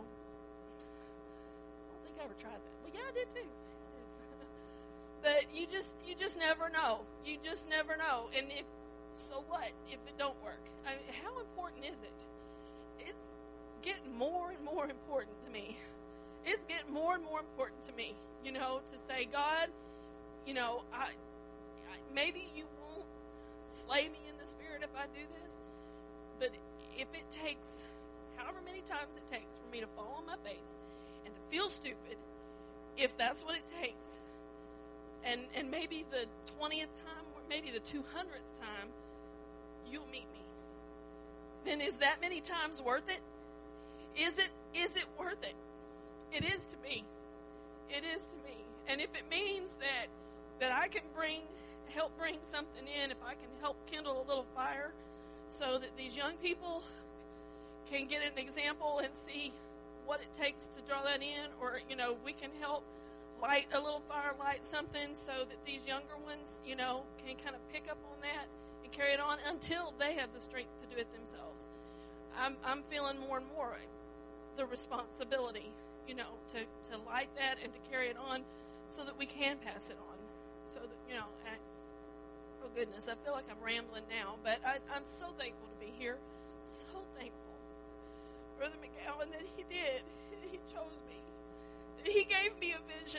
Speaker 3: I don't think I ever tried that. Well, yeah, I did too. But you just, you just never know. You just never know. And if, so what if it don't work? I mean, how important is it? It's getting more and more important to me. It's getting more and more important to me, you know, to say, God, you know, I, I maybe you won't slay me in the spirit if I do this, but if it takes however many times it takes for me to fall on my face and to feel stupid, if that's what it takes, and and maybe the twentieth time or maybe the two hundredth time you'll meet me, then is that many times worth it? Is it is it worth it? It is to me. It is to me. And if it means that that I can bring help bring something in, if I can help kindle a little fire so that these young people can get an example and see what it takes to draw that in, or, you know, we can help light a little fire, light something so that these younger ones, you know, can kind of pick up on that and carry it on until they have the strength to do it themselves. I'm, I'm feeling more and more the responsibility, you know, to, to light that and to carry it on so that we can pass it on. So that, you know, I, oh goodness, I feel like I'm rambling now, but I, I'm so thankful to be here. So thankful. Brother McGowan, that he did. He chose me. That he gave me a vision.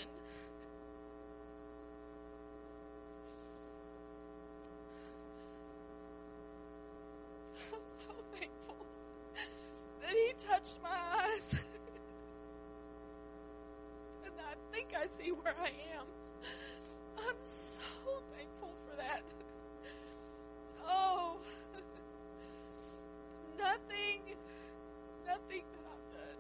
Speaker 3: I'm so thankful that he touched my eyes. And I think I see where I am. I'm so thankful for that. Oh, nothing, nothing that I've done.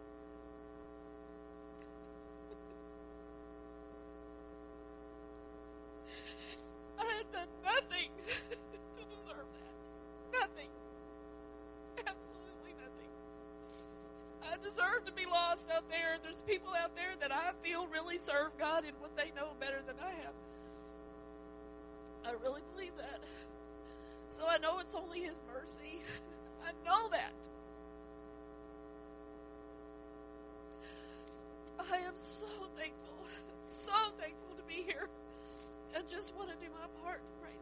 Speaker 3: I had done nothing to deserve that. Nothing. Absolutely nothing. I deserve to be lost out there. There's people out there that I feel really serve God in what they know better than I have. I really believe that. So I know it's only His mercy. I know that. I am so thankful, so thankful to be here. I just want to do my part to praise Him.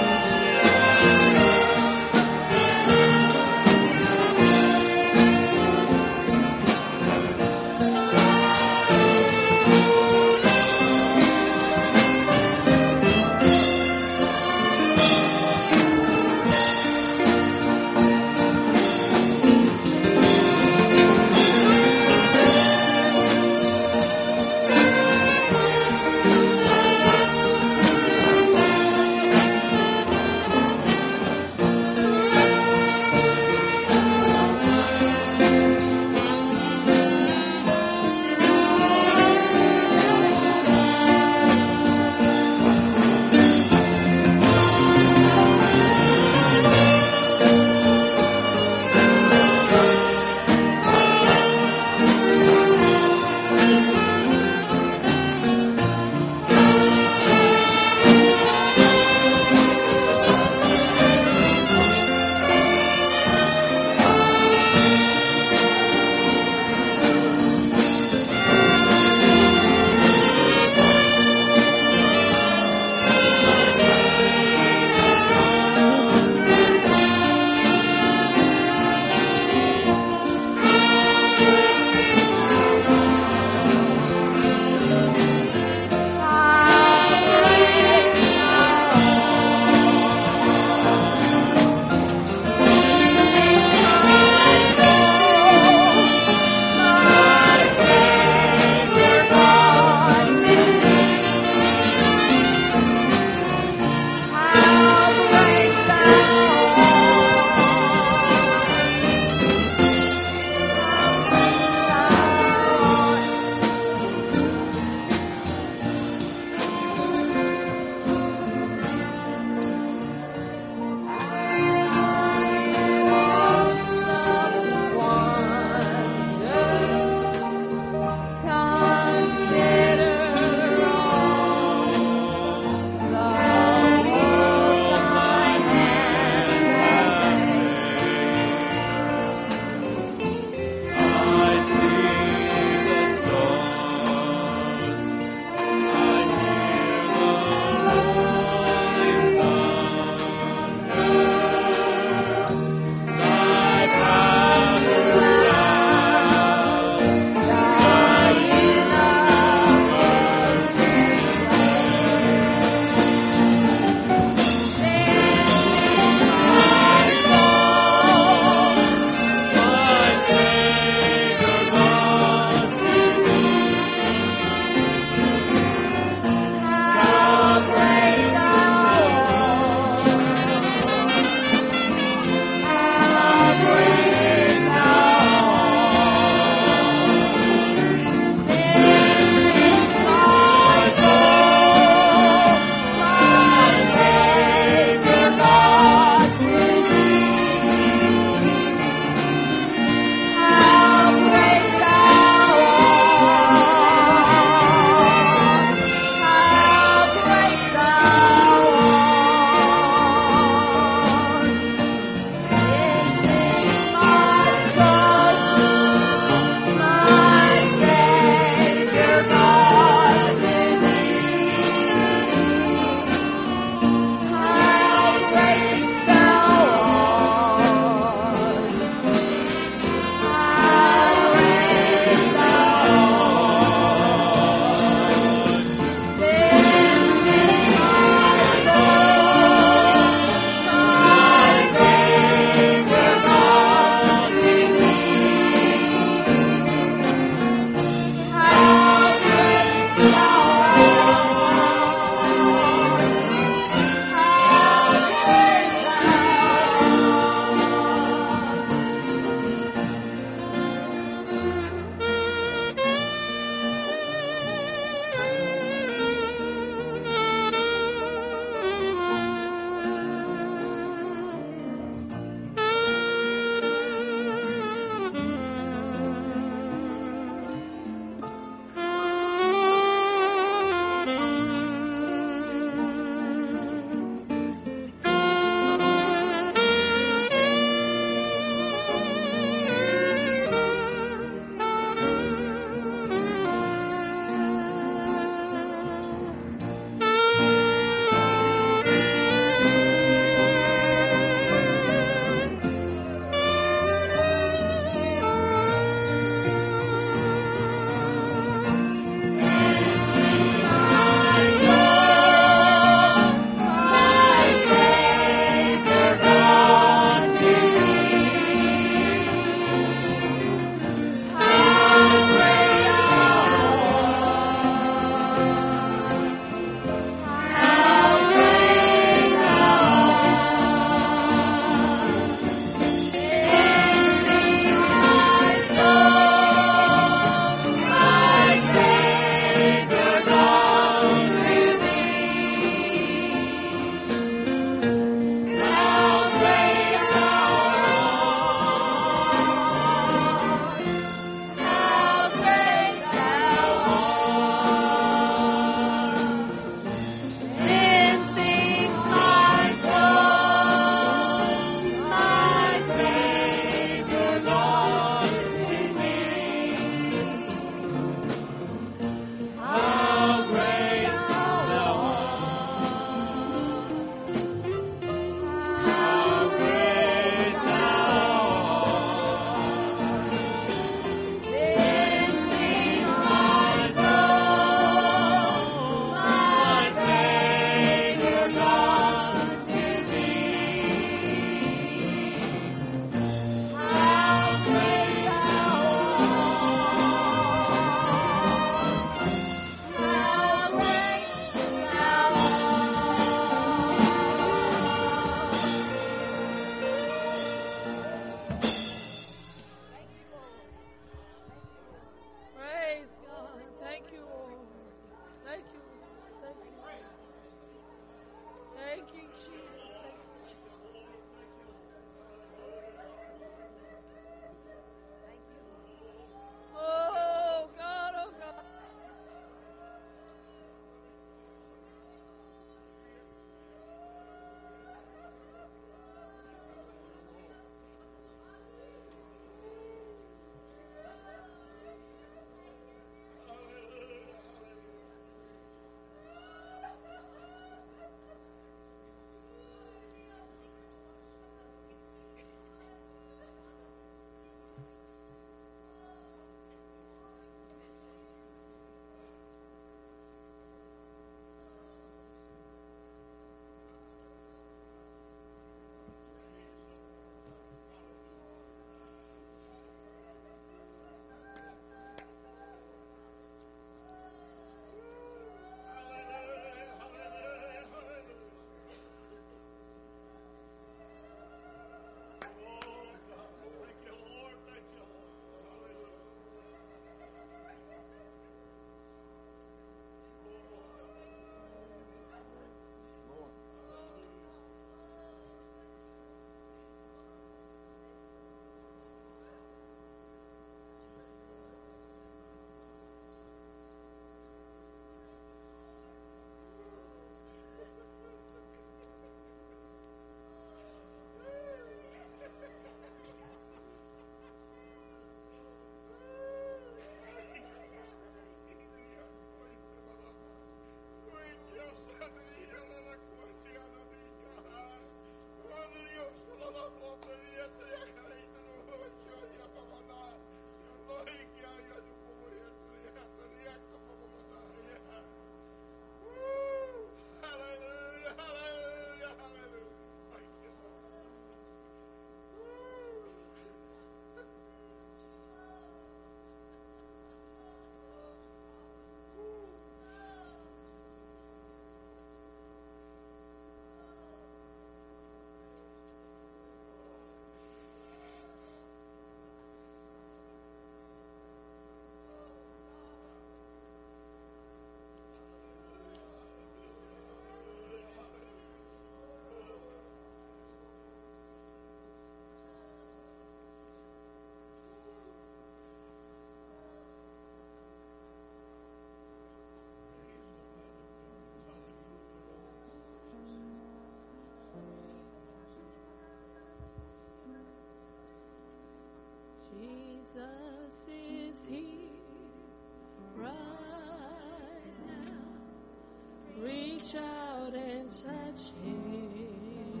Speaker 3: reach out and touch him.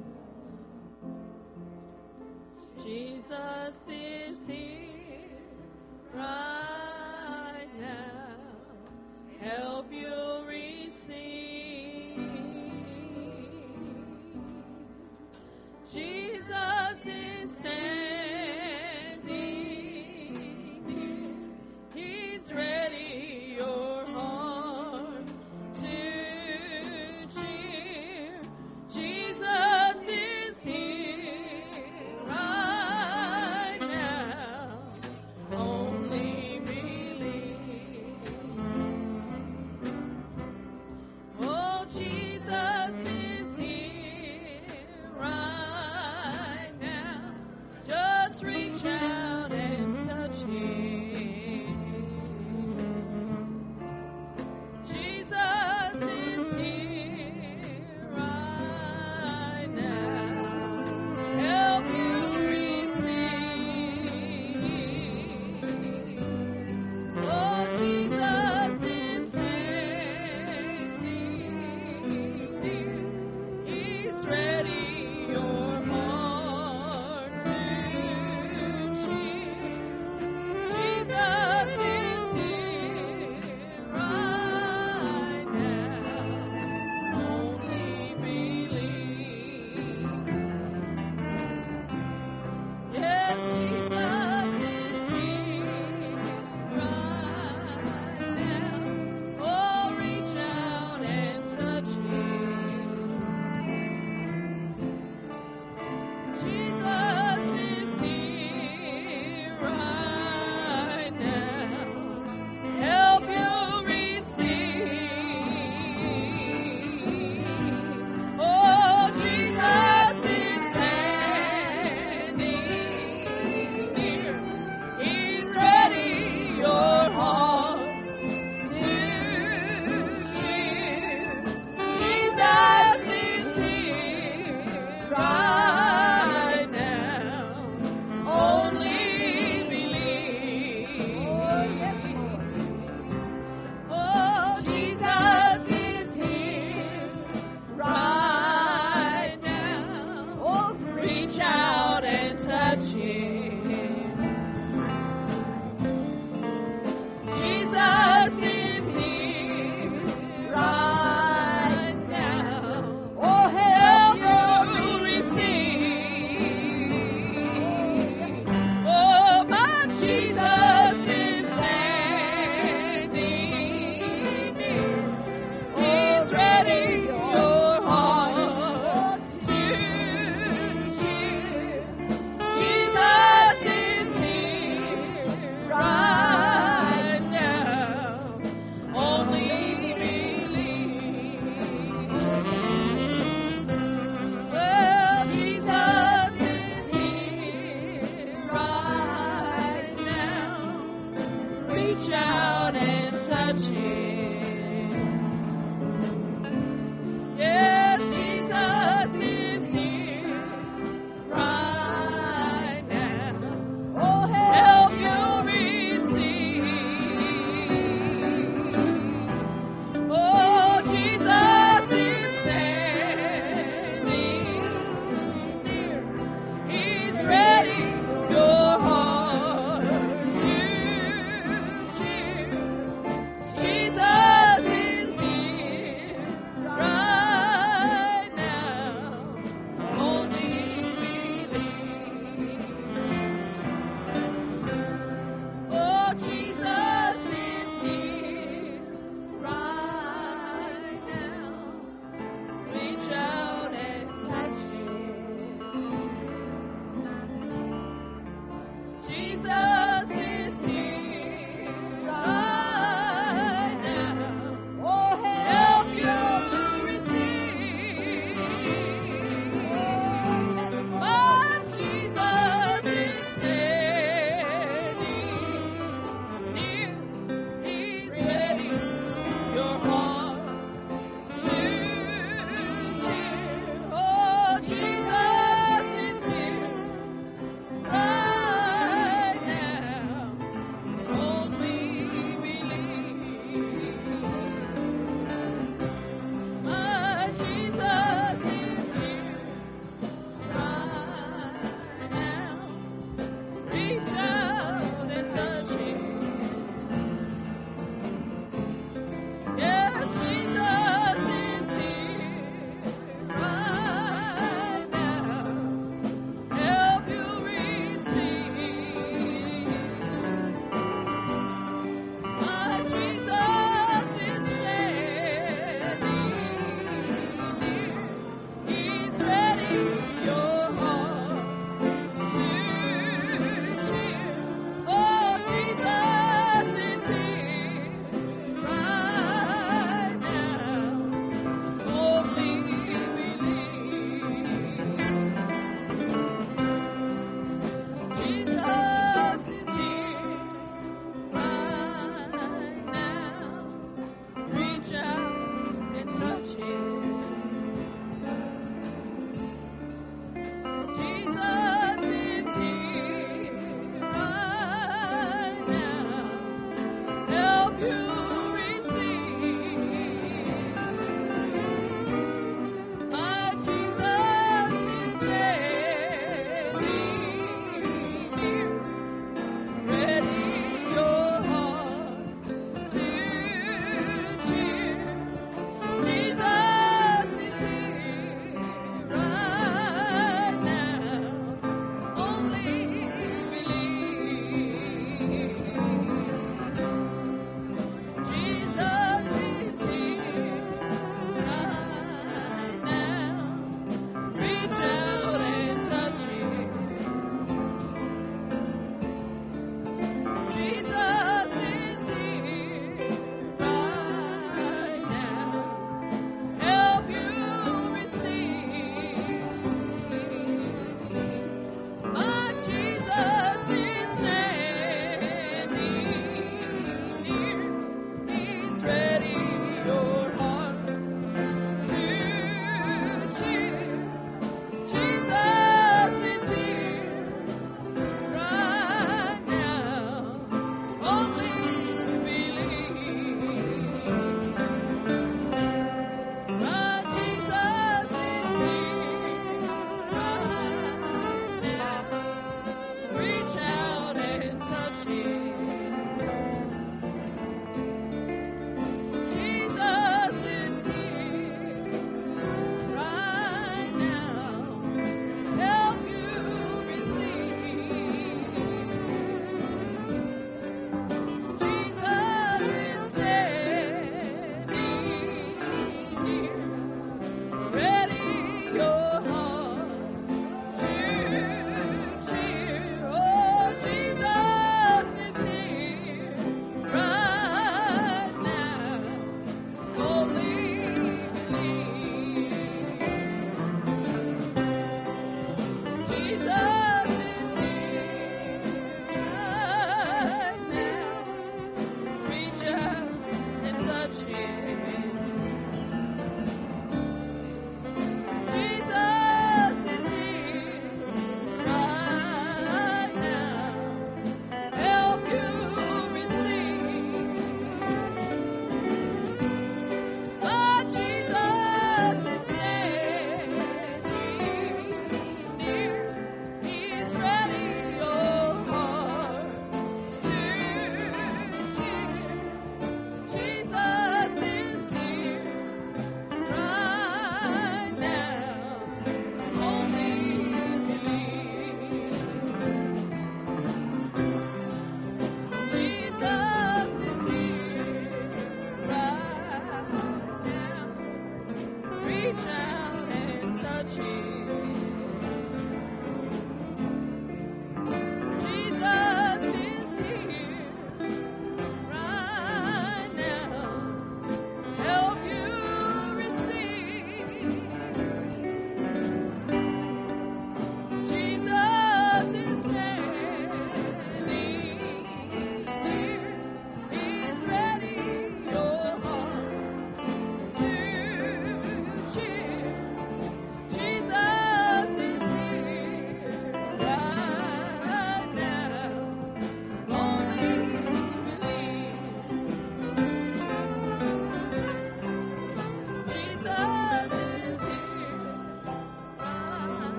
Speaker 3: Jesus is here right now. Help you'll receive. Jesus is standing near. He's ready your heart to cheer. Jesus is here right now. Only believe.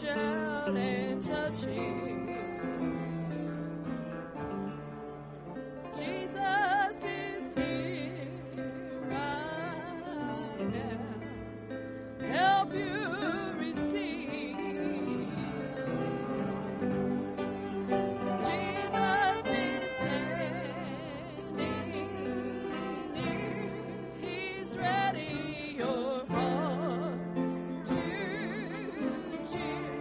Speaker 3: reach out and touch him. Jesus is here right now. Help you receive. Jesus is standing near. He's ready your heart to cheer.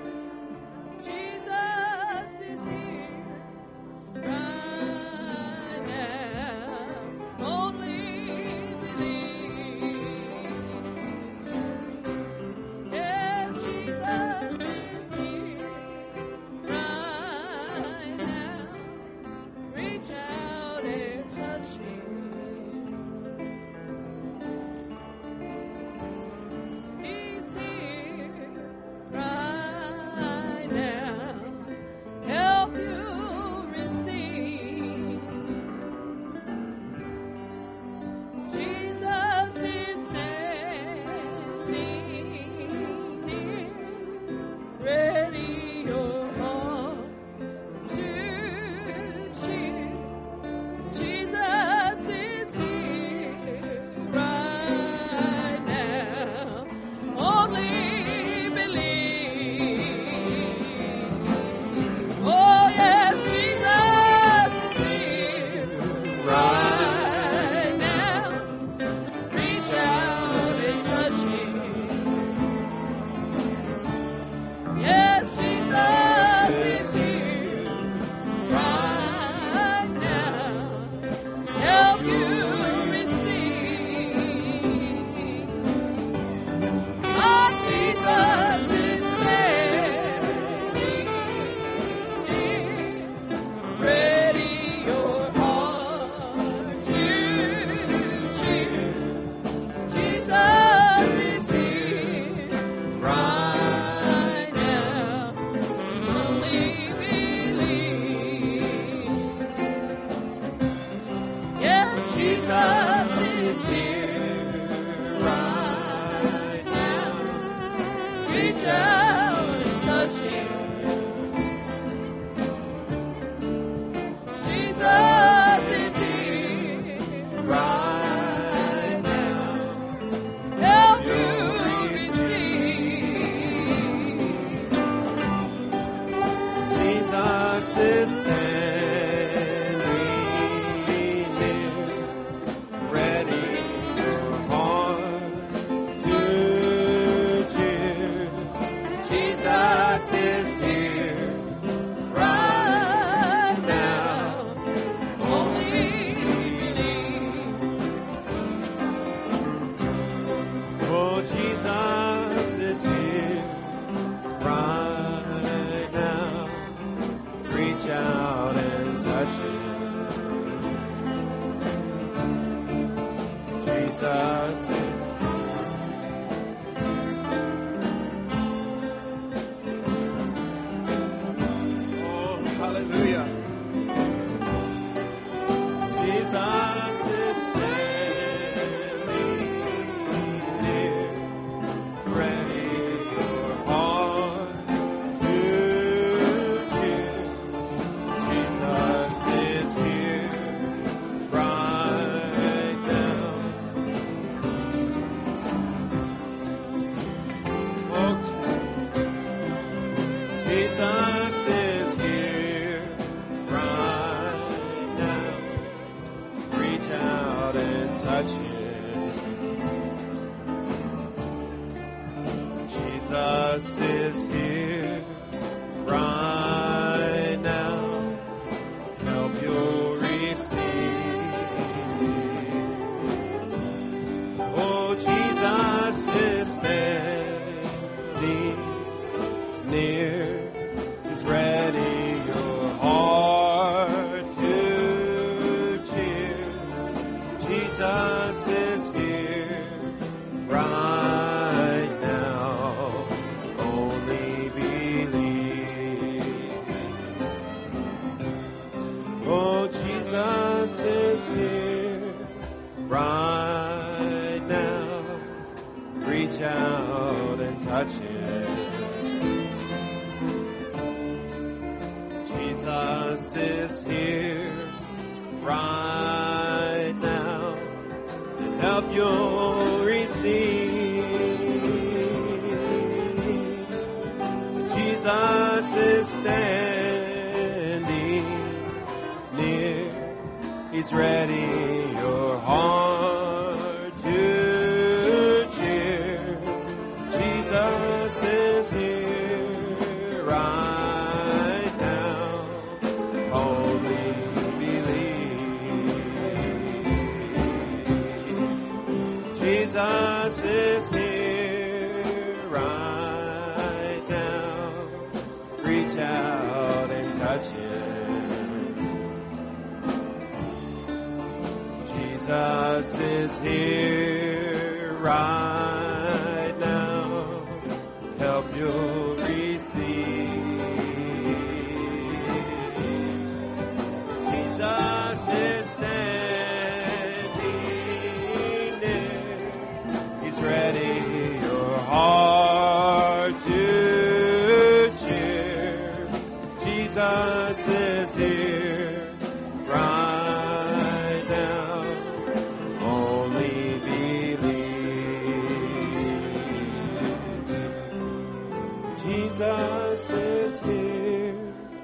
Speaker 3: Jesus is here right now. Only believe. Yes, Jesus is here right now. Reach out and touch him. He's here right now. Help you receive. Jesus is standing near. Ready your heart to cheer. Jesus is here right now. Only believe. Oh yes, Jesus is here right now. Reach out and touch him. Yes, Jesus is here right now. Help you receive. Our Jesus is standing near. Ready your heart to cheer. Jesus is here right now. Only believe. Yes, Jesus is here right now. Reach out and touch him. Jesus is here right now. Help you receive.
Speaker 4: Jesus is standing near, ready your heart to cheer. Jesus is here right now.
Speaker 3: Only believe.
Speaker 4: Oh, Jesus is here right now. Reach out and touch him. Jesus is Oh, hallelujah. Jesus is standing near, ready your heart to cheer. Jesus is here right now. Oh, Jesus. Jesus is here right now. Reach out and touch him. Jesus is here right now. Help you'll receive. Oh, Jesus is standing near. He's ready your heart to cheer. Jesus is here right now. Only believe. Oh, Jesus is here right now. Reach out and touch him. Jesus is here right now, and help you'll receive. Jesus is standing near. He's ready your heart to cheer. Jesus is here right now. Only believe. Jesus is here right now. Reach out and touch him. Jesus is here right now. Help you'll receive. Jesus is standing near. He's ready your heart to cheer. Jesus is here right now. Only believe. Jesus is here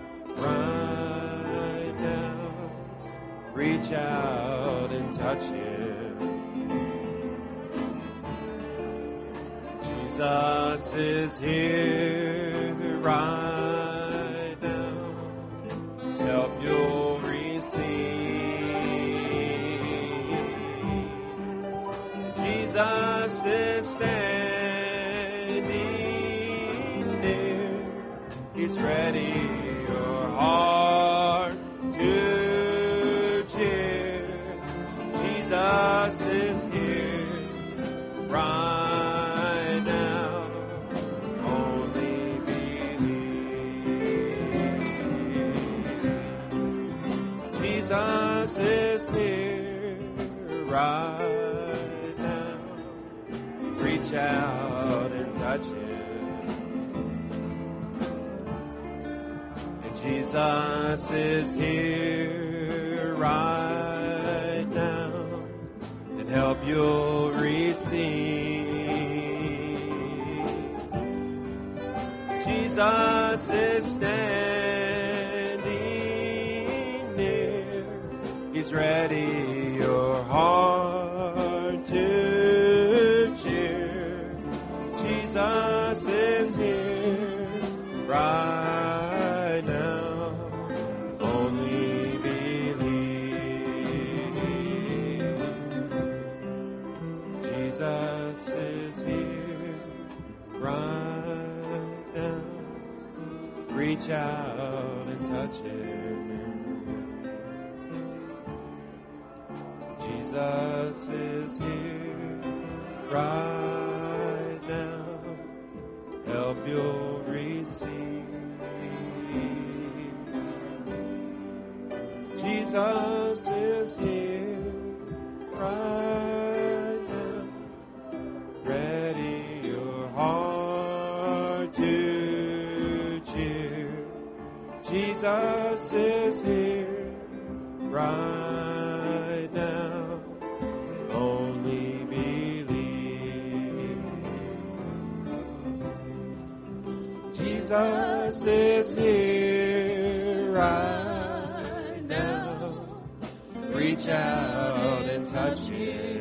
Speaker 4: right now. Reach out and touch him. Jesus is here right now. Help you'll receive. Jesus is standing near. He's ready your heart to cheer. Jesus is here right now. Only believe. Jesus is here right now. Reach out and touch him. And Jesus is here right now. And help you'll receive. Jesus is standing near. He's ready your heart to cheer. Jesus is here right now. Only believe. Jesus is here right now. Reach out and touch him. Jesus is here right now. Help you'll receive. Jesus is here right now. Ready your heart to cheer. Jesus is here right now. Only believe. Jesus is here right now. Reach out and touch him.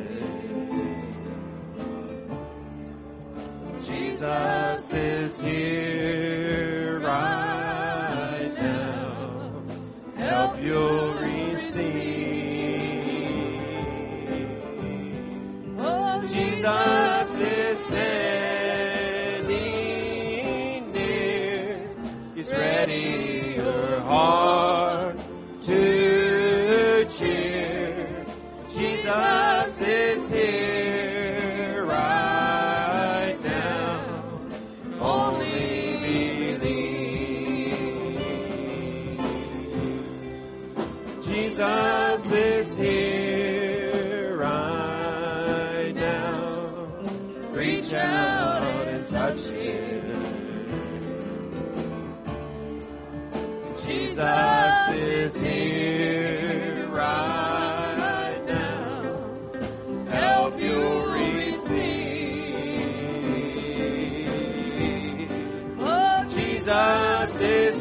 Speaker 4: Jesus is here right now. Help you'll receive.
Speaker 3: Oh,
Speaker 4: Jesus is standing near. He's ready your heart to cheer. Jesus is here right now. Only believe. Jesus is here right now. Reach out and touch him. Jesus is is here right now. Help you receive. Oh, Jesus is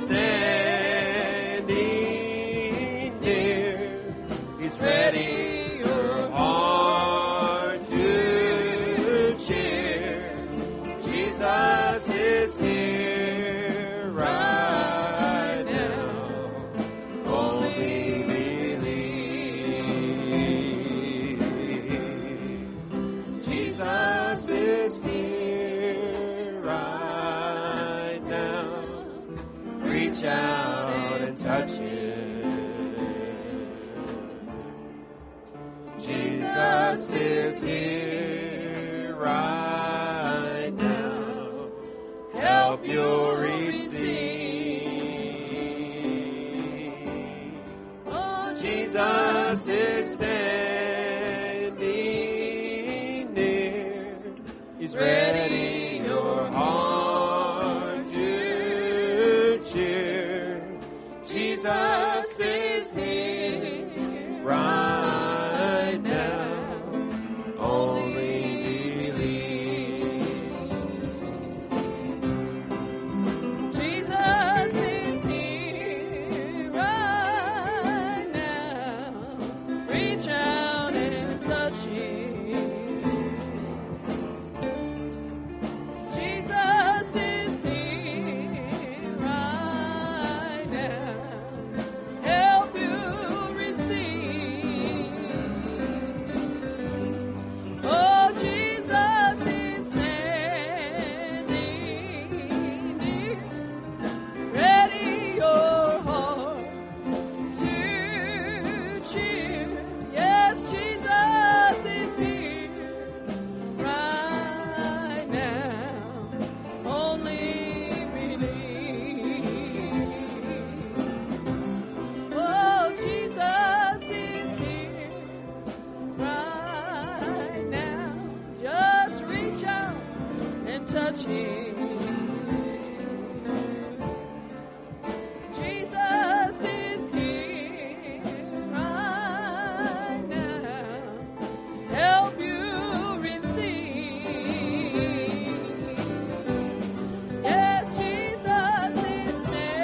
Speaker 4: standing near. He's ready your heart to cheer. Jesus is here right now. Only believe. Jesus is here right now. Reach out and touch it. Jesus is here right now. Help you receive. Oh, Jesus is standing near. He's ready your heart to cheer. Jesus is here right now. Only believe.
Speaker 3: Jesus is here right now. Reach out and touch him. Jesus is here right now. Help you receive. Oh, Jesus is standing near. Ready your heart to cheer. Yes, Jesus is here right now. Only believe. Oh, Jesus is here right now. Just reach out and touch him. Jesus is here right now. Help you receive. Yes, Jesus is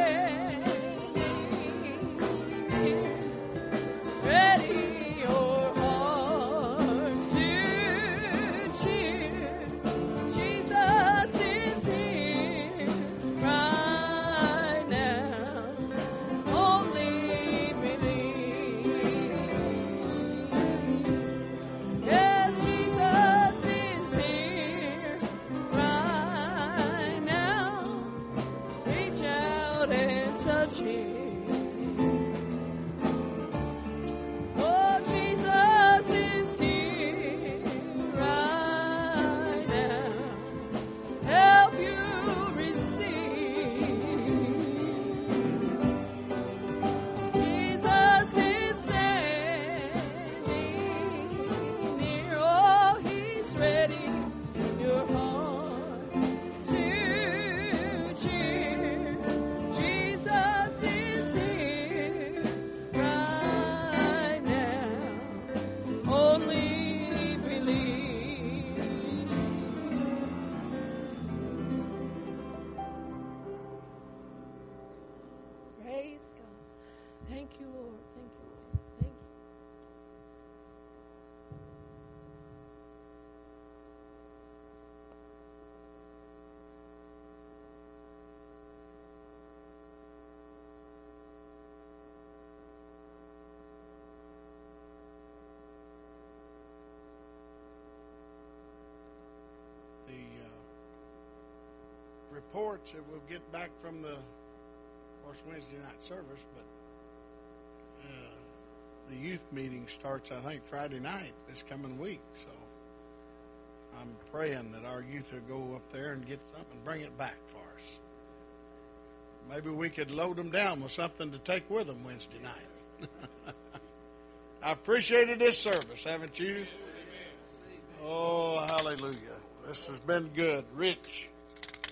Speaker 3: standing here. Ready your heart to cheer. Jesus is here right now. Only believe. Yes, Jesus is here right now. Reach out and touch him. Oh, Jesus is here right now. Help you receive. Jesus is standing near. Oh, he's ready your heart to cheer. Jesus is here right now. Only believe. Praise God. Thank you, Lord. Thank you, Lord. Thank you.
Speaker 1: The uh, reports that we'll get back from the, of course, Wednesday night service, but uh, the youth meeting starts, I think, Friday night this coming week. So I'm praying that our youth will go up there and get something and bring it back for us. Maybe we could load them down with something to take with them Wednesday night. I've appreciated this service, haven't you? Oh, hallelujah. This has been good, rich.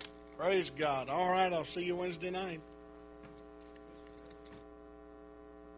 Speaker 1: Praise God. All right, I'll see you Wednesday night.